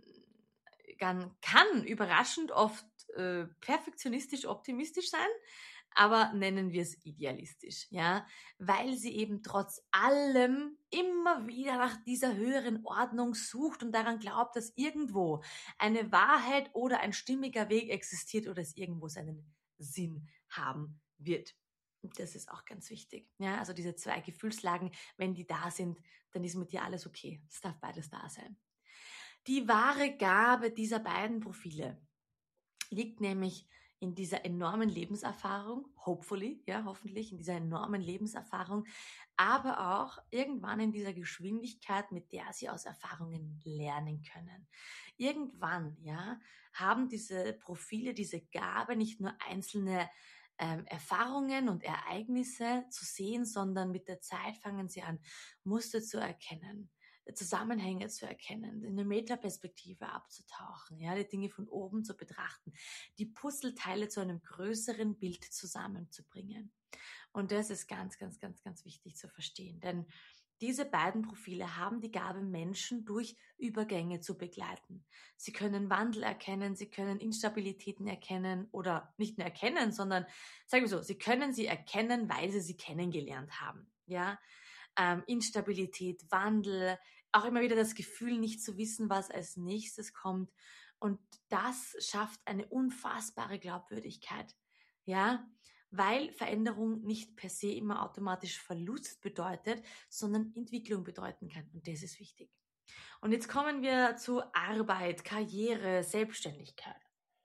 kann, kann überraschend oft äh, perfektionistisch optimistisch sein, aber nennen wir es idealistisch, ja, weil sie eben trotz allem immer wieder nach dieser höheren Ordnung sucht und daran glaubt, dass irgendwo eine Wahrheit oder ein stimmiger Weg existiert oder es irgendwo seinen Sinn haben wird. Und das ist auch ganz wichtig. Ja, also diese zwei Gefühlslagen, wenn die da sind, dann ist mit dir alles okay. Es darf beides da sein. Die wahre Gabe dieser beiden Profile liegt nämlich in dieser enormen Lebenserfahrung, hopefully, ja, hoffentlich in dieser enormen Lebenserfahrung, aber auch irgendwann in dieser Geschwindigkeit, mit der sie aus Erfahrungen lernen können. Irgendwann, ja, haben diese Profile, diese Gabe, nicht nur einzelne ähm, Erfahrungen und Ereignisse zu sehen, sondern mit der Zeit fangen sie an, Muster zu erkennen, Zusammenhänge zu erkennen, in eine Metaperspektive abzutauchen, ja, die Dinge von oben zu betrachten, die Puzzleteile zu einem größeren Bild zusammenzubringen. Und das ist ganz, ganz, ganz, ganz wichtig zu verstehen, denn Diese beiden Profile haben die Gabe, Menschen durch Übergänge zu begleiten. Sie können Wandel erkennen, sie können Instabilitäten erkennen oder nicht nur erkennen, sondern, sagen wir so, sie können sie erkennen, weil sie sie kennengelernt haben. Ja, ähm, Instabilität, Wandel, auch immer wieder das Gefühl, nicht zu wissen, was als nächstes kommt. Und das schafft eine unfassbare Glaubwürdigkeit. Ja, weil Veränderung nicht per se immer automatisch Verlust bedeutet, sondern Entwicklung bedeuten kann. Und das ist wichtig. Und jetzt kommen wir zu Arbeit, Karriere, Selbstständigkeit.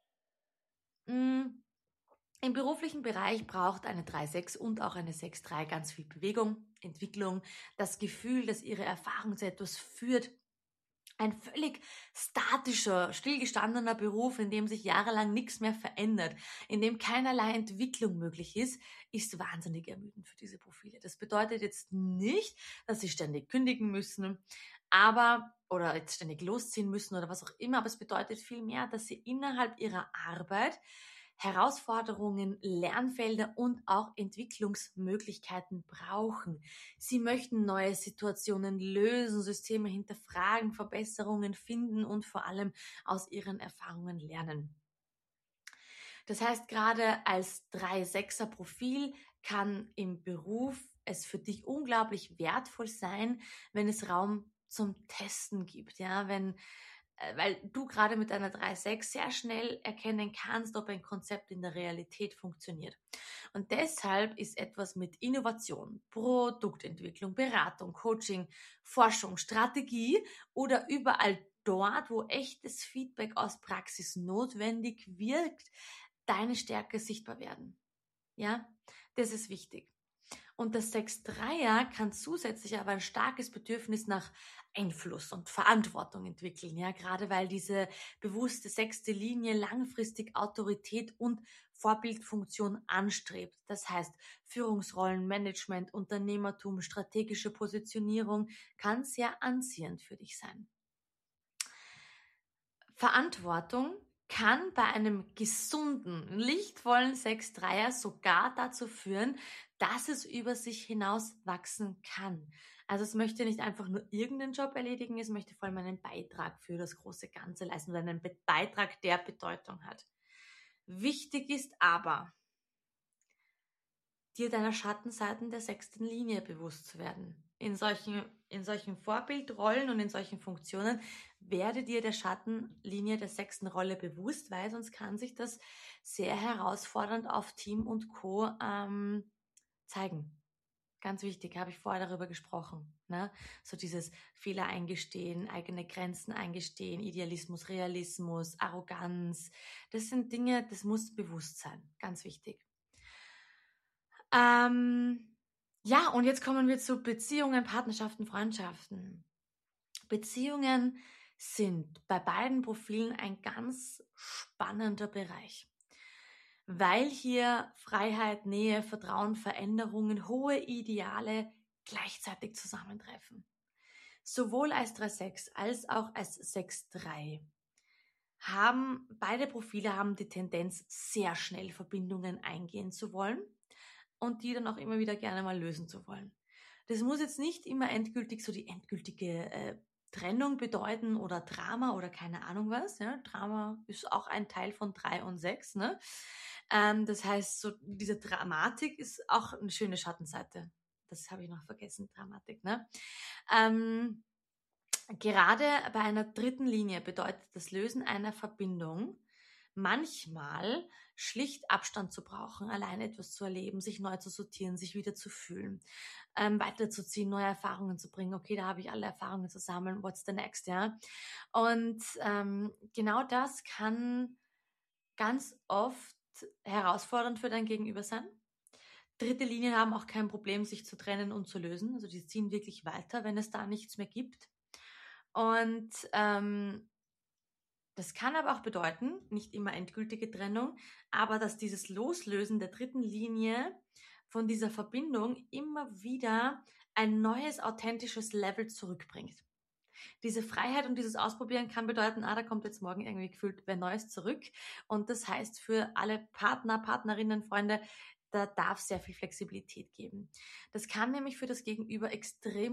Im beruflichen Bereich braucht eine drei sechs und auch eine sechs drei ganz viel Bewegung, Entwicklung, das Gefühl, dass ihre Erfahrung zu etwas führt. Ein völlig statischer, stillgestandener Beruf, in dem sich jahrelang nichts mehr verändert, in dem keinerlei Entwicklung möglich ist, ist wahnsinnig ermüdend für diese Profile. Das bedeutet jetzt nicht, dass sie ständig kündigen müssen, aber oder jetzt ständig losziehen müssen oder was auch immer, aber es bedeutet vielmehr, dass sie innerhalb ihrer Arbeit Herausforderungen, Lernfelder und auch Entwicklungsmöglichkeiten brauchen. Sie möchten neue Situationen lösen, Systeme hinterfragen, Verbesserungen finden und vor allem aus ihren Erfahrungen lernen. Das heißt, gerade als drei sechser Profil kann im Beruf es für dich unglaublich wertvoll sein, wenn es Raum zum Testen gibt, ja, wenn weil du gerade mit einer drei sechs sehr schnell erkennen kannst, ob ein Konzept in der Realität funktioniert. Und deshalb ist etwas mit Innovation, Produktentwicklung, Beratung, Coaching, Forschung, Strategie oder überall dort, wo echtes Feedback aus Praxis notwendig wirkt, deine Stärke sichtbar werden. Ja, das ist wichtig. Und das sechs Dreier kann zusätzlich aber ein starkes Bedürfnis nach Einfluss und Verantwortung entwickeln, ja, gerade weil diese bewusste sechste Linie langfristig Autorität und Vorbildfunktion anstrebt. Das heißt, Führungsrollen, Management, Unternehmertum, strategische Positionierung kann sehr anziehend für dich sein. Verantwortung kann bei einem gesunden, lichtvollen sechs Dreier sogar dazu führen, dass es über sich hinaus wachsen kann. Also es möchte nicht einfach nur irgendeinen Job erledigen, es möchte vor allem einen Beitrag für das große Ganze leisten oder einen Be- Beitrag, der Bedeutung hat. Wichtig ist aber, dir deiner Schattenseiten der sechsten Linie bewusst zu werden. In solchen, in solchen Vorbildrollen und in solchen Funktionen werde dir der Schattenlinie der sechsten Rolle bewusst, weil sonst kann sich das sehr herausfordernd auf Team und Co. Ähm, zeigen. Ganz wichtig, habe ich vorher darüber gesprochen. Ne? So dieses Fehler eingestehen, eigene Grenzen eingestehen, Idealismus, Realismus, Arroganz. Das sind Dinge, das muss bewusst sein. Ganz wichtig. Ähm, ja, und jetzt kommen wir zu Beziehungen, Partnerschaften, Freundschaften. Beziehungen sind bei beiden Profilen ein ganz spannender Bereich, weil hier Freiheit, Nähe, Vertrauen, Veränderungen, hohe Ideale gleichzeitig zusammentreffen. Sowohl als drei sechs als auch als sechs drei haben beide Profile haben die Tendenz, sehr schnell Verbindungen eingehen zu wollen und die dann auch immer wieder gerne mal lösen zu wollen. Das muss jetzt nicht immer endgültig so die endgültige äh, Trennung bedeuten oder Drama oder keine Ahnung was. Ja? Drama ist auch ein Teil von drei und sechs. Ne? Ähm, das heißt, so diese Dramatik ist auch eine schöne Schattenseite. Das habe ich noch vergessen, Dramatik. Ne? Ähm, gerade bei einer dritten Linie bedeutet das Lösen einer Verbindung manchmal schlicht Abstand zu brauchen, allein etwas zu erleben, sich neu zu sortieren, sich wieder zu fühlen, ähm, weiterzuziehen, neue Erfahrungen zu bringen. Okay, da habe ich alle Erfahrungen zu sammeln. What's the next, ja? Und ähm, genau das kann ganz oft herausfordernd für dein Gegenüber sein. Dritte Linien haben auch kein Problem, sich zu trennen und zu lösen. Also die ziehen wirklich weiter, wenn es da nichts mehr gibt. Und ähm, das kann aber auch bedeuten, nicht immer endgültige Trennung, aber dass dieses Loslösen der dritten Linie von dieser Verbindung immer wieder ein neues, authentisches Level zurückbringt. Diese Freiheit und dieses Ausprobieren kann bedeuten, ah, da kommt jetzt morgen irgendwie gefühlt wer Neues zurück. Und das heißt für alle Partner, Partnerinnen, Freunde, da darf sehr viel Flexibilität geben. Das kann nämlich für das Gegenüber extrem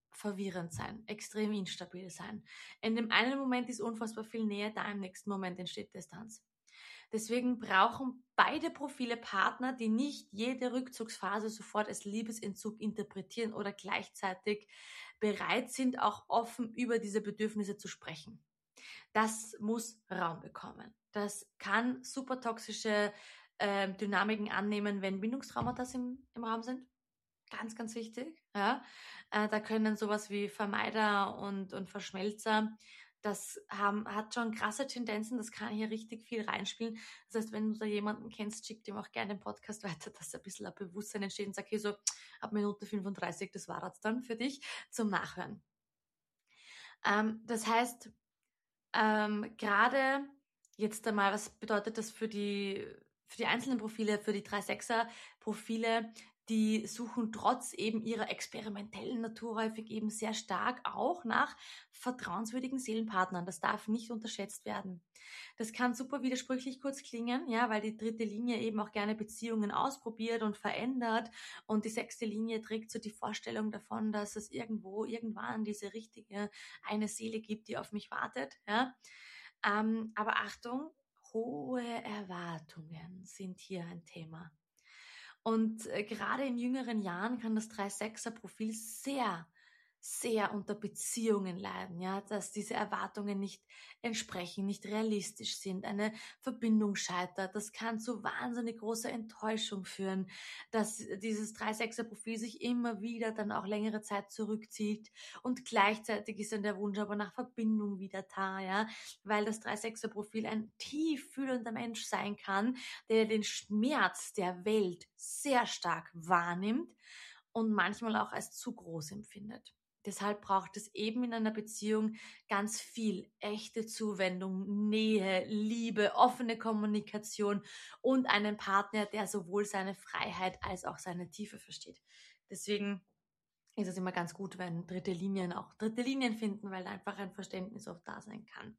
verwirrend sein, extrem instabil sein. In dem einen Moment ist unfassbar viel Nähe da, im nächsten Moment entsteht Distanz. Deswegen brauchen beide Profile Partner, die nicht jede Rückzugsphase sofort als Liebesentzug interpretieren oder gleichzeitig bereit sind, auch offen über diese Bedürfnisse zu sprechen. Das muss Raum bekommen. Das kann super toxische äh, Dynamiken annehmen, wenn Bindungstraumata im, im Raum sind. Ganz, ganz wichtig. Ja. Äh, da können sowas wie Vermeider und, und Verschmelzer, das haben, hat schon krasse Tendenzen, das kann hier richtig viel reinspielen. Das heißt, wenn du da jemanden kennst, schick dem auch gerne den Podcast weiter, dass ein bisschen ein Bewusstsein entsteht und sag, okay, so ab Minute fünfunddreißig, das war das dann für dich zum Nachhören. Ähm, das heißt, ähm, gerade jetzt einmal, was bedeutet das für die, für die einzelnen Profile, für die drei Sechser Profile, die suchen trotz eben ihrer experimentellen Natur häufig eben sehr stark auch nach vertrauenswürdigen Seelenpartnern. Das darf nicht unterschätzt werden. Das kann super widersprüchlich kurz klingen, ja, weil die dritte Linie eben auch gerne Beziehungen ausprobiert und verändert und die sechste Linie trägt so die Vorstellung davon, dass es irgendwo, irgendwann diese richtige eine Seele gibt, die auf mich wartet, ja. Ähm, aber Achtung, hohe Erwartungen sind hier ein Thema. Und äh, gerade in jüngeren Jahren kann das drei Sechser Profil sehr, sehr unter Beziehungen leiden, ja, dass diese Erwartungen nicht entsprechen, nicht realistisch sind, eine Verbindung scheitert. Das kann zu wahnsinnig großer Enttäuschung führen, dass dieses drei Sechser Profil sich immer wieder dann auch längere Zeit zurückzieht und gleichzeitig ist dann der Wunsch aber nach Verbindung wieder da, ja, weil das drei Sechser Profil ein tief fühlender Mensch sein kann, der den Schmerz der Welt sehr stark wahrnimmt und manchmal auch als zu groß empfindet. Deshalb braucht es eben in einer Beziehung ganz viel echte Zuwendung, Nähe, Liebe, offene Kommunikation und einen Partner, der sowohl seine Freiheit als auch seine Tiefe versteht. Deswegen ist es immer ganz gut, wenn dritte Linien auch dritte Linien finden, weil einfach ein Verständnis oft da sein kann.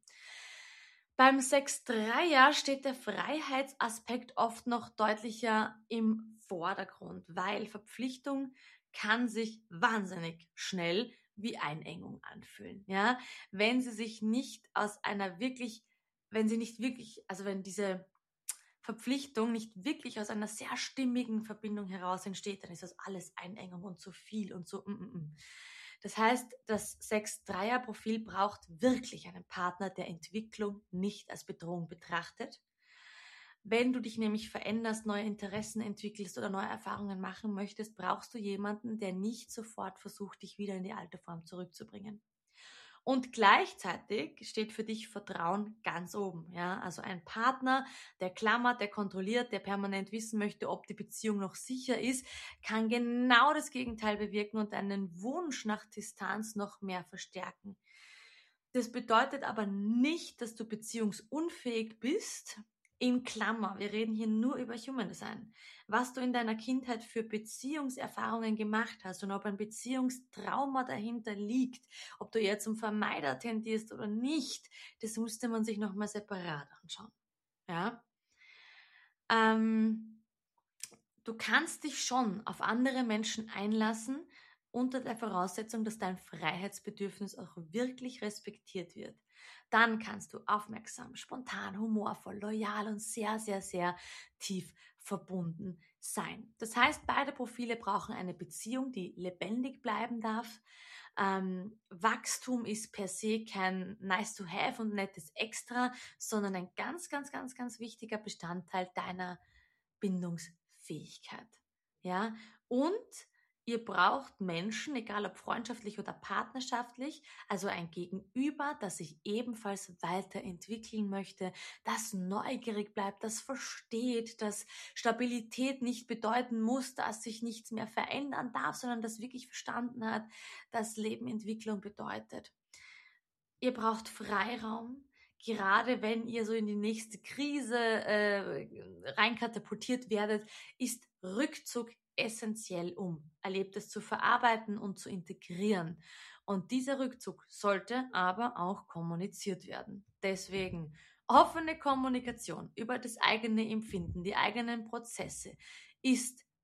Beim sechs Dreier steht der Freiheitsaspekt oft noch deutlicher im Vordergrund, weil Verpflichtung kann sich wahnsinnig schnell wie Einengung anfühlen. Ja? Wenn sie sich nicht aus einer wirklich, wenn sie nicht wirklich, also wenn diese Verpflichtung nicht wirklich aus einer sehr stimmigen Verbindung heraus entsteht, dann ist das alles Einengung und zu viel und so. Mm, mm, mm. Das heißt, das sechs Dreier Profil braucht wirklich einen Partner, der Entwicklung nicht als Bedrohung betrachtet. Wenn du dich nämlich veränderst, neue Interessen entwickelst oder neue Erfahrungen machen möchtest, brauchst du jemanden, der nicht sofort versucht, dich wieder in die alte Form zurückzubringen. Und gleichzeitig steht für dich Vertrauen ganz oben. Ja? Also ein Partner, der klammert, der kontrolliert, der permanent wissen möchte, ob die Beziehung noch sicher ist, kann genau das Gegenteil bewirken und einen Wunsch nach Distanz noch mehr verstärken. Das bedeutet aber nicht, dass du beziehungsunfähig bist. In Klammer, wir reden hier nur über Human Design. Was du in deiner Kindheit für Beziehungserfahrungen gemacht hast und ob ein Beziehungstrauma dahinter liegt, ob du eher zum Vermeider tendierst oder nicht, das musste man sich nochmal separat anschauen. Ja? Ähm, du kannst dich schon auf andere Menschen einlassen, unter der Voraussetzung, dass dein Freiheitsbedürfnis auch wirklich respektiert wird. Dann kannst du aufmerksam, spontan, humorvoll, loyal und sehr, sehr, sehr tief verbunden sein. Das heißt, beide Profile brauchen eine Beziehung, die lebendig bleiben darf. Ähm, Wachstum ist per se kein nice to have und nettes Extra, sondern ein ganz, ganz, ganz, ganz wichtiger Bestandteil deiner Bindungsfähigkeit. Ja, und ihr braucht Menschen, egal ob freundschaftlich oder partnerschaftlich, also ein Gegenüber, das sich ebenfalls weiterentwickeln möchte, das neugierig bleibt, das versteht, dass Stabilität nicht bedeuten muss, dass sich nichts mehr verändern darf, sondern das wirklich verstanden hat, dass Leben Entwicklung bedeutet. Ihr braucht Freiraum, gerade wenn ihr so in die nächste Krise äh, reinkatapultiert werdet, ist Rückzug essentiell, um Erlebtes zu verarbeiten und zu integrieren. Und dieser Rückzug sollte aber auch kommuniziert werden. Deswegen offene Kommunikation über das eigene Empfinden, die eigenen Prozesse ist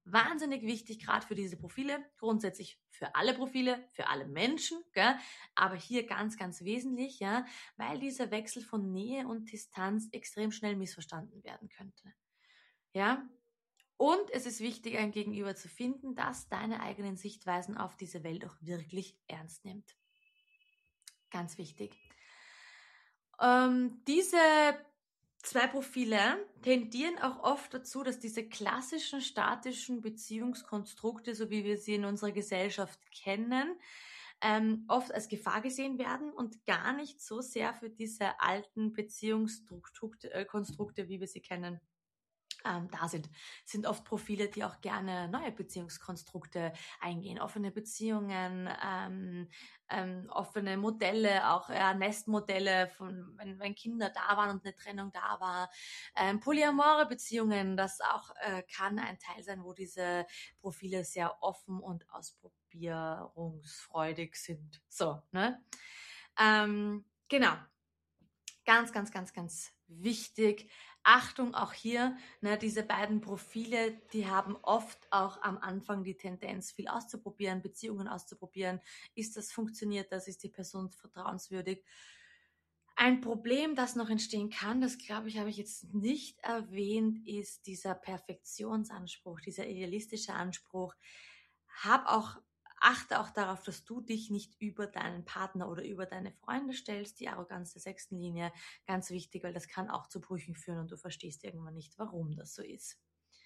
wahnsinnig wichtig, gerade für diese Profile, grundsätzlich für alle Profile, für alle Menschen, gell? Aber hier ganz, ganz wesentlich, ja, weil dieser Wechsel von Nähe und Distanz extrem schnell missverstanden werden könnte. Ja? Und es ist wichtig, ein Gegenüber zu finden, das deine eigenen Sichtweisen auf diese Welt auch wirklich ernst nimmt. Ganz wichtig. Ähm, diese zwei Profile tendieren auch oft dazu, dass diese klassischen statischen Beziehungskonstrukte, so wie wir sie in unserer Gesellschaft kennen, ähm, oft als Gefahr gesehen werden und gar nicht so sehr für diese alten Beziehungskonstrukte, äh, Konstrukte, wie wir sie kennen, ähm, da sind. Sind oft Profile, die auch gerne neue Beziehungskonstrukte eingehen, offene Beziehungen, ähm, ähm, offene Modelle, auch äh, Nestmodelle, von, wenn, wenn Kinder da waren und eine Trennung da war, ähm, polyamore Beziehungen, das auch äh, kann ein Teil sein, wo diese Profile sehr offen und ausprobierungsfreudig sind. So, ne? Ähm, genau. Ganz, ganz, ganz, ganz wichtig. Achtung auch hier, ne, diese beiden Profile, die haben oft auch am Anfang die Tendenz, viel auszuprobieren, Beziehungen auszuprobieren. Ist das, funktioniert das, ist die Person vertrauenswürdig? Ein Problem, das noch entstehen kann, das glaube ich, habe ich jetzt nicht erwähnt, ist dieser Perfektionsanspruch, dieser idealistische Anspruch. Hab auch Achte auch darauf, dass du dich nicht über deinen Partner oder über deine Freunde stellst. Die Arroganz der sechsten Linie, ganz wichtig, weil das kann auch zu Brüchen führen und du verstehst irgendwann nicht, warum das so ist.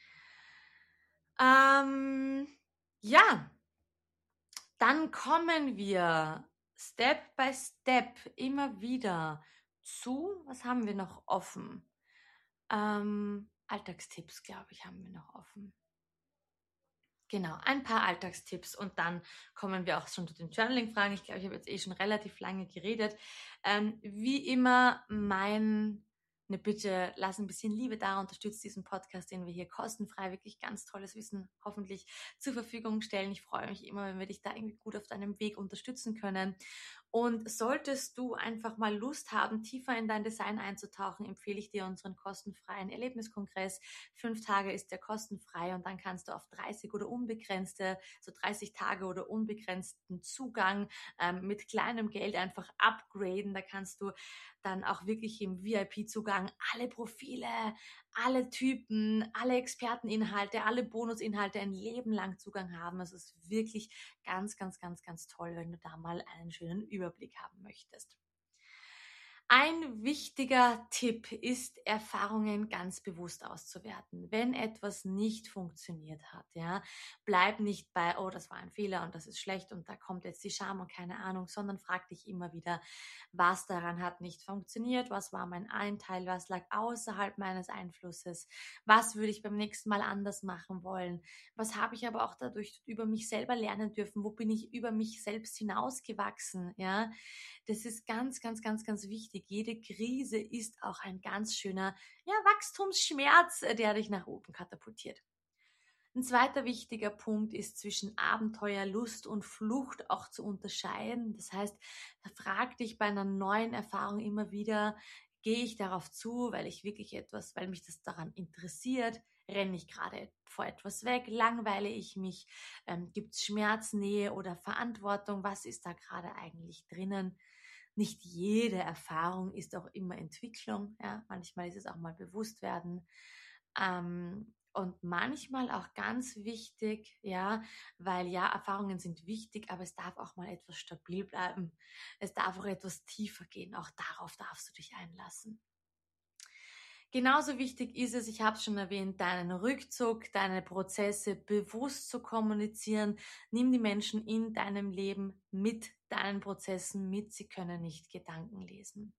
Ähm, ja, dann kommen wir Step by Step immer wieder zu, was haben wir noch offen? Ähm, Alltagstipps, glaube ich, haben wir noch offen. Genau, ein paar Alltagstipps und dann kommen wir auch schon zu den Journaling-Fragen. Ich glaube, ich habe jetzt eh schon relativ lange geredet. Ähm, wie immer meine Bitte, lass ein bisschen Liebe da, unterstützt diesen Podcast, den wir hier kostenfrei, wirklich ganz tolles Wissen hoffentlich zur Verfügung stellen. Ich freue mich immer, wenn wir dich da irgendwie gut auf deinem Weg unterstützen können. Und solltest du einfach mal Lust haben, tiefer in dein Design einzutauchen, empfehle ich dir unseren kostenfreien Erlebniskongress. Fünf Tage ist der kostenfrei und dann kannst du auf dreißig oder unbegrenzte, so dreißig Tage oder unbegrenzten Zugang ähm, mit kleinem Geld einfach upgraden. Da kannst du dann auch wirklich im V I P-Zugang alle Profile, alle Typen, alle Experteninhalte, alle Bonusinhalte ein Leben lang Zugang haben. Es ist wirklich ganz, ganz, ganz, ganz toll, wenn du da mal einen schönen Überblick haben möchtest. Ein wichtiger Tipp ist, Erfahrungen ganz bewusst auszuwerten. Wenn etwas nicht funktioniert hat, ja, bleib nicht bei, oh, das war ein Fehler und das ist schlecht und da kommt jetzt die Scham und keine Ahnung, sondern frag dich immer wieder, was daran hat nicht funktioniert, was war mein Anteil, was lag außerhalb meines Einflusses, was würde ich beim nächsten Mal anders machen wollen, was habe ich aber auch dadurch über mich selber lernen dürfen, wo bin ich über mich selbst hinausgewachsen, ja. Das ist ganz, ganz, ganz, ganz wichtig. Jede Krise ist auch ein ganz schöner, ja, Wachstumsschmerz, äh, der dich nach oben katapultiert. Ein zweiter wichtiger Punkt ist, zwischen Abenteuer, Lust und Flucht auch zu unterscheiden. Das heißt, frag dich bei einer neuen Erfahrung immer wieder, gehe ich darauf zu, weil ich wirklich etwas, weil mich das daran interessiert, renne ich gerade vor etwas weg, langweile ich mich, ähm, gibt es Schmerz, Nähe oder Verantwortung, was ist da gerade eigentlich drinnen? Nicht jede Erfahrung ist auch immer Entwicklung, ja, manchmal ist es auch mal Bewusstwerden. Ähm, und manchmal auch ganz wichtig, ja, weil ja, Erfahrungen sind wichtig, aber es darf auch mal etwas stabil bleiben. Es darf auch etwas tiefer gehen. Auch darauf darfst du dich einlassen. Genauso wichtig ist es, ich habe es schon erwähnt, deinen Rückzug, deine Prozesse bewusst zu kommunizieren. Nimm die Menschen in deinem Leben mit deinen Prozessen mit. Sie können nicht Gedanken lesen.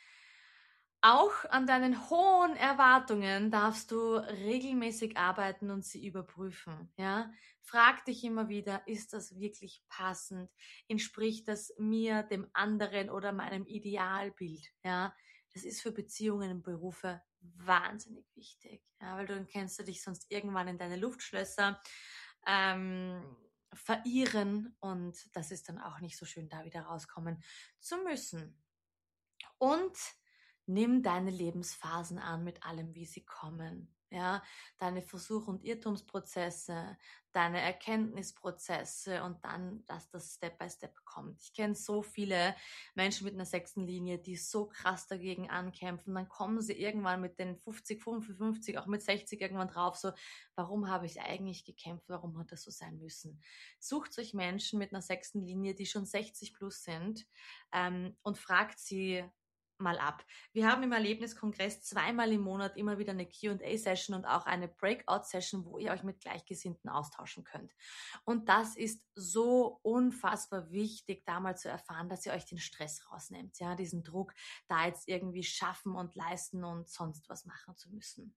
Auch an deinen hohen Erwartungen darfst du regelmäßig arbeiten und sie überprüfen. Ja? Frag dich immer wieder, ist das wirklich passend? Entspricht das mir, dem anderen oder meinem Idealbild? Ja? Das ist für Beziehungen und Berufe wahnsinnig wichtig, ja? Weil dann kennst du dich sonst irgendwann in deine Luftschlösser ähm, verirren und das ist dann auch nicht so schön, da wieder rauskommen zu müssen. Und nimm deine Lebensphasen an mit allem, wie sie kommen. Ja, deine Versuch- und Irrtumsprozesse, deine Erkenntnisprozesse und dann, dass das Step by Step kommt. Ich kenne so viele Menschen mit einer sechsten Linie, die so krass dagegen ankämpfen. Dann kommen sie irgendwann mit den fünfzig, fünfundfünfzig, auch mit sechzig irgendwann drauf, so, warum habe ich eigentlich gekämpft? Warum hat das so sein müssen? Sucht euch Menschen mit einer sechsten Linie, die schon sechzig plus sind, ähm, und fragt sie mal ab. Wir haben im Erlebniskongress zweimal im Monat immer wieder eine Q und A-Session und auch eine Breakout-Session, wo ihr euch mit Gleichgesinnten austauschen könnt. Und das ist so unfassbar wichtig, da mal zu erfahren, dass ihr euch den Stress rausnehmt, ja, diesen Druck, da jetzt irgendwie schaffen und leisten und sonst was machen zu müssen.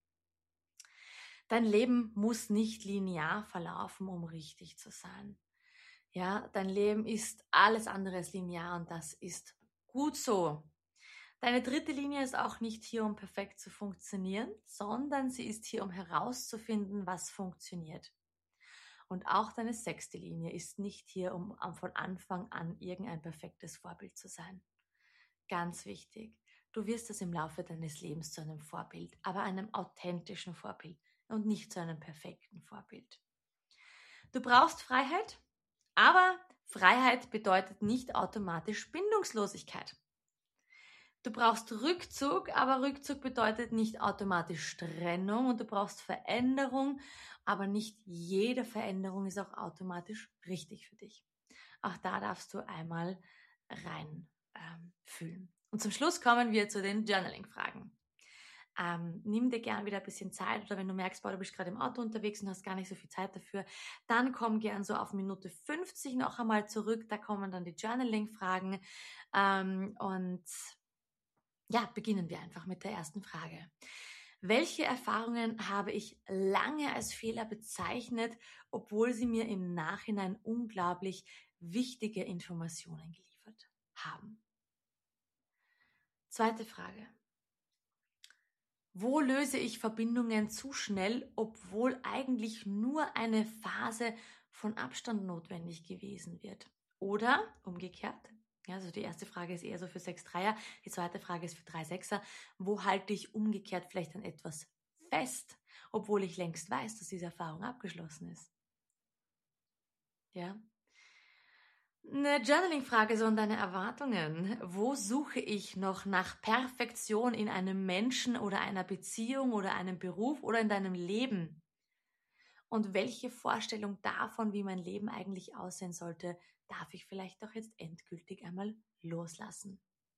Dein Leben muss nicht linear verlaufen, um richtig zu sein. Ja, dein Leben ist alles andere als linear und das ist gut so. Deine dritte Linie ist auch nicht hier, um perfekt zu funktionieren, sondern sie ist hier, um herauszufinden, was funktioniert. Und auch deine sechste Linie ist nicht hier, um von Anfang an irgendein perfektes Vorbild zu sein. Ganz wichtig. Du wirst es im Laufe deines Lebens zu einem Vorbild, aber einem authentischen Vorbild und nicht zu einem perfekten Vorbild. Du brauchst Freiheit, aber Freiheit bedeutet nicht automatisch Bindungslosigkeit. Du brauchst Rückzug, aber Rückzug bedeutet nicht automatisch Trennung und du brauchst Veränderung, aber nicht jede Veränderung ist auch automatisch richtig für dich. Auch da darfst du einmal rein ähm, fühlen. Und zum Schluss kommen wir zu den Journaling-Fragen. Ähm, nimm dir gern wieder ein bisschen Zeit oder wenn du merkst, boah, du bist gerade im Auto unterwegs und hast gar nicht so viel Zeit dafür, dann komm gern so auf Minute fünfzig noch einmal zurück, da kommen dann die Journaling-Fragen ähm, und ja, beginnen wir einfach mit der ersten Frage. Welche Erfahrungen habe ich lange als Fehler bezeichnet, obwohl sie mir im Nachhinein unglaublich wichtige Informationen geliefert haben? Zweite Frage. Wo löse ich Verbindungen zu schnell, obwohl eigentlich nur eine Phase von Abstand notwendig gewesen wird? Oder umgekehrt, ja, also die erste Frage ist eher so für sechs Dreier, die zweite Frage ist für drei Sechser. Wo halte ich umgekehrt vielleicht an etwas fest, obwohl ich längst weiß, dass diese Erfahrung abgeschlossen ist? Ja. Eine Journaling-Frage, sondern deine Erwartungen. Wo suche ich noch nach Perfektion in einem Menschen oder einer Beziehung oder einem Beruf oder in deinem Leben? Und welche Vorstellung davon, wie mein Leben eigentlich aussehen sollte, darf ich vielleicht auch jetzt endgültig einmal loslassen?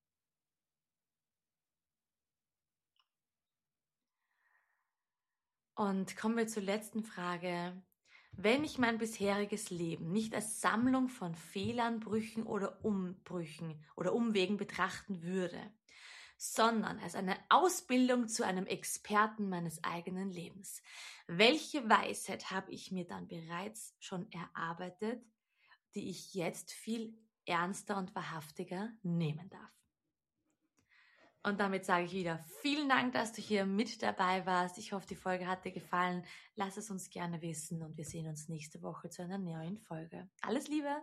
Und kommen wir zur letzten Frage. Wenn ich mein bisheriges Leben nicht als Sammlung von Fehlern, Brüchen oder Umbrüchen oder Umwegen betrachten würde, sondern als eine Ausbildung zu einem Experten meines eigenen Lebens, welche Weisheit habe ich mir dann bereits schon erarbeitet, die ich jetzt viel ernster und wahrhaftiger nehmen darf? Und damit sage ich wieder vielen Dank, dass du hier mit dabei warst. Ich hoffe, die Folge hat dir gefallen. Lass es uns gerne wissen und wir sehen uns nächste Woche zu einer neuen Folge. Alles Liebe!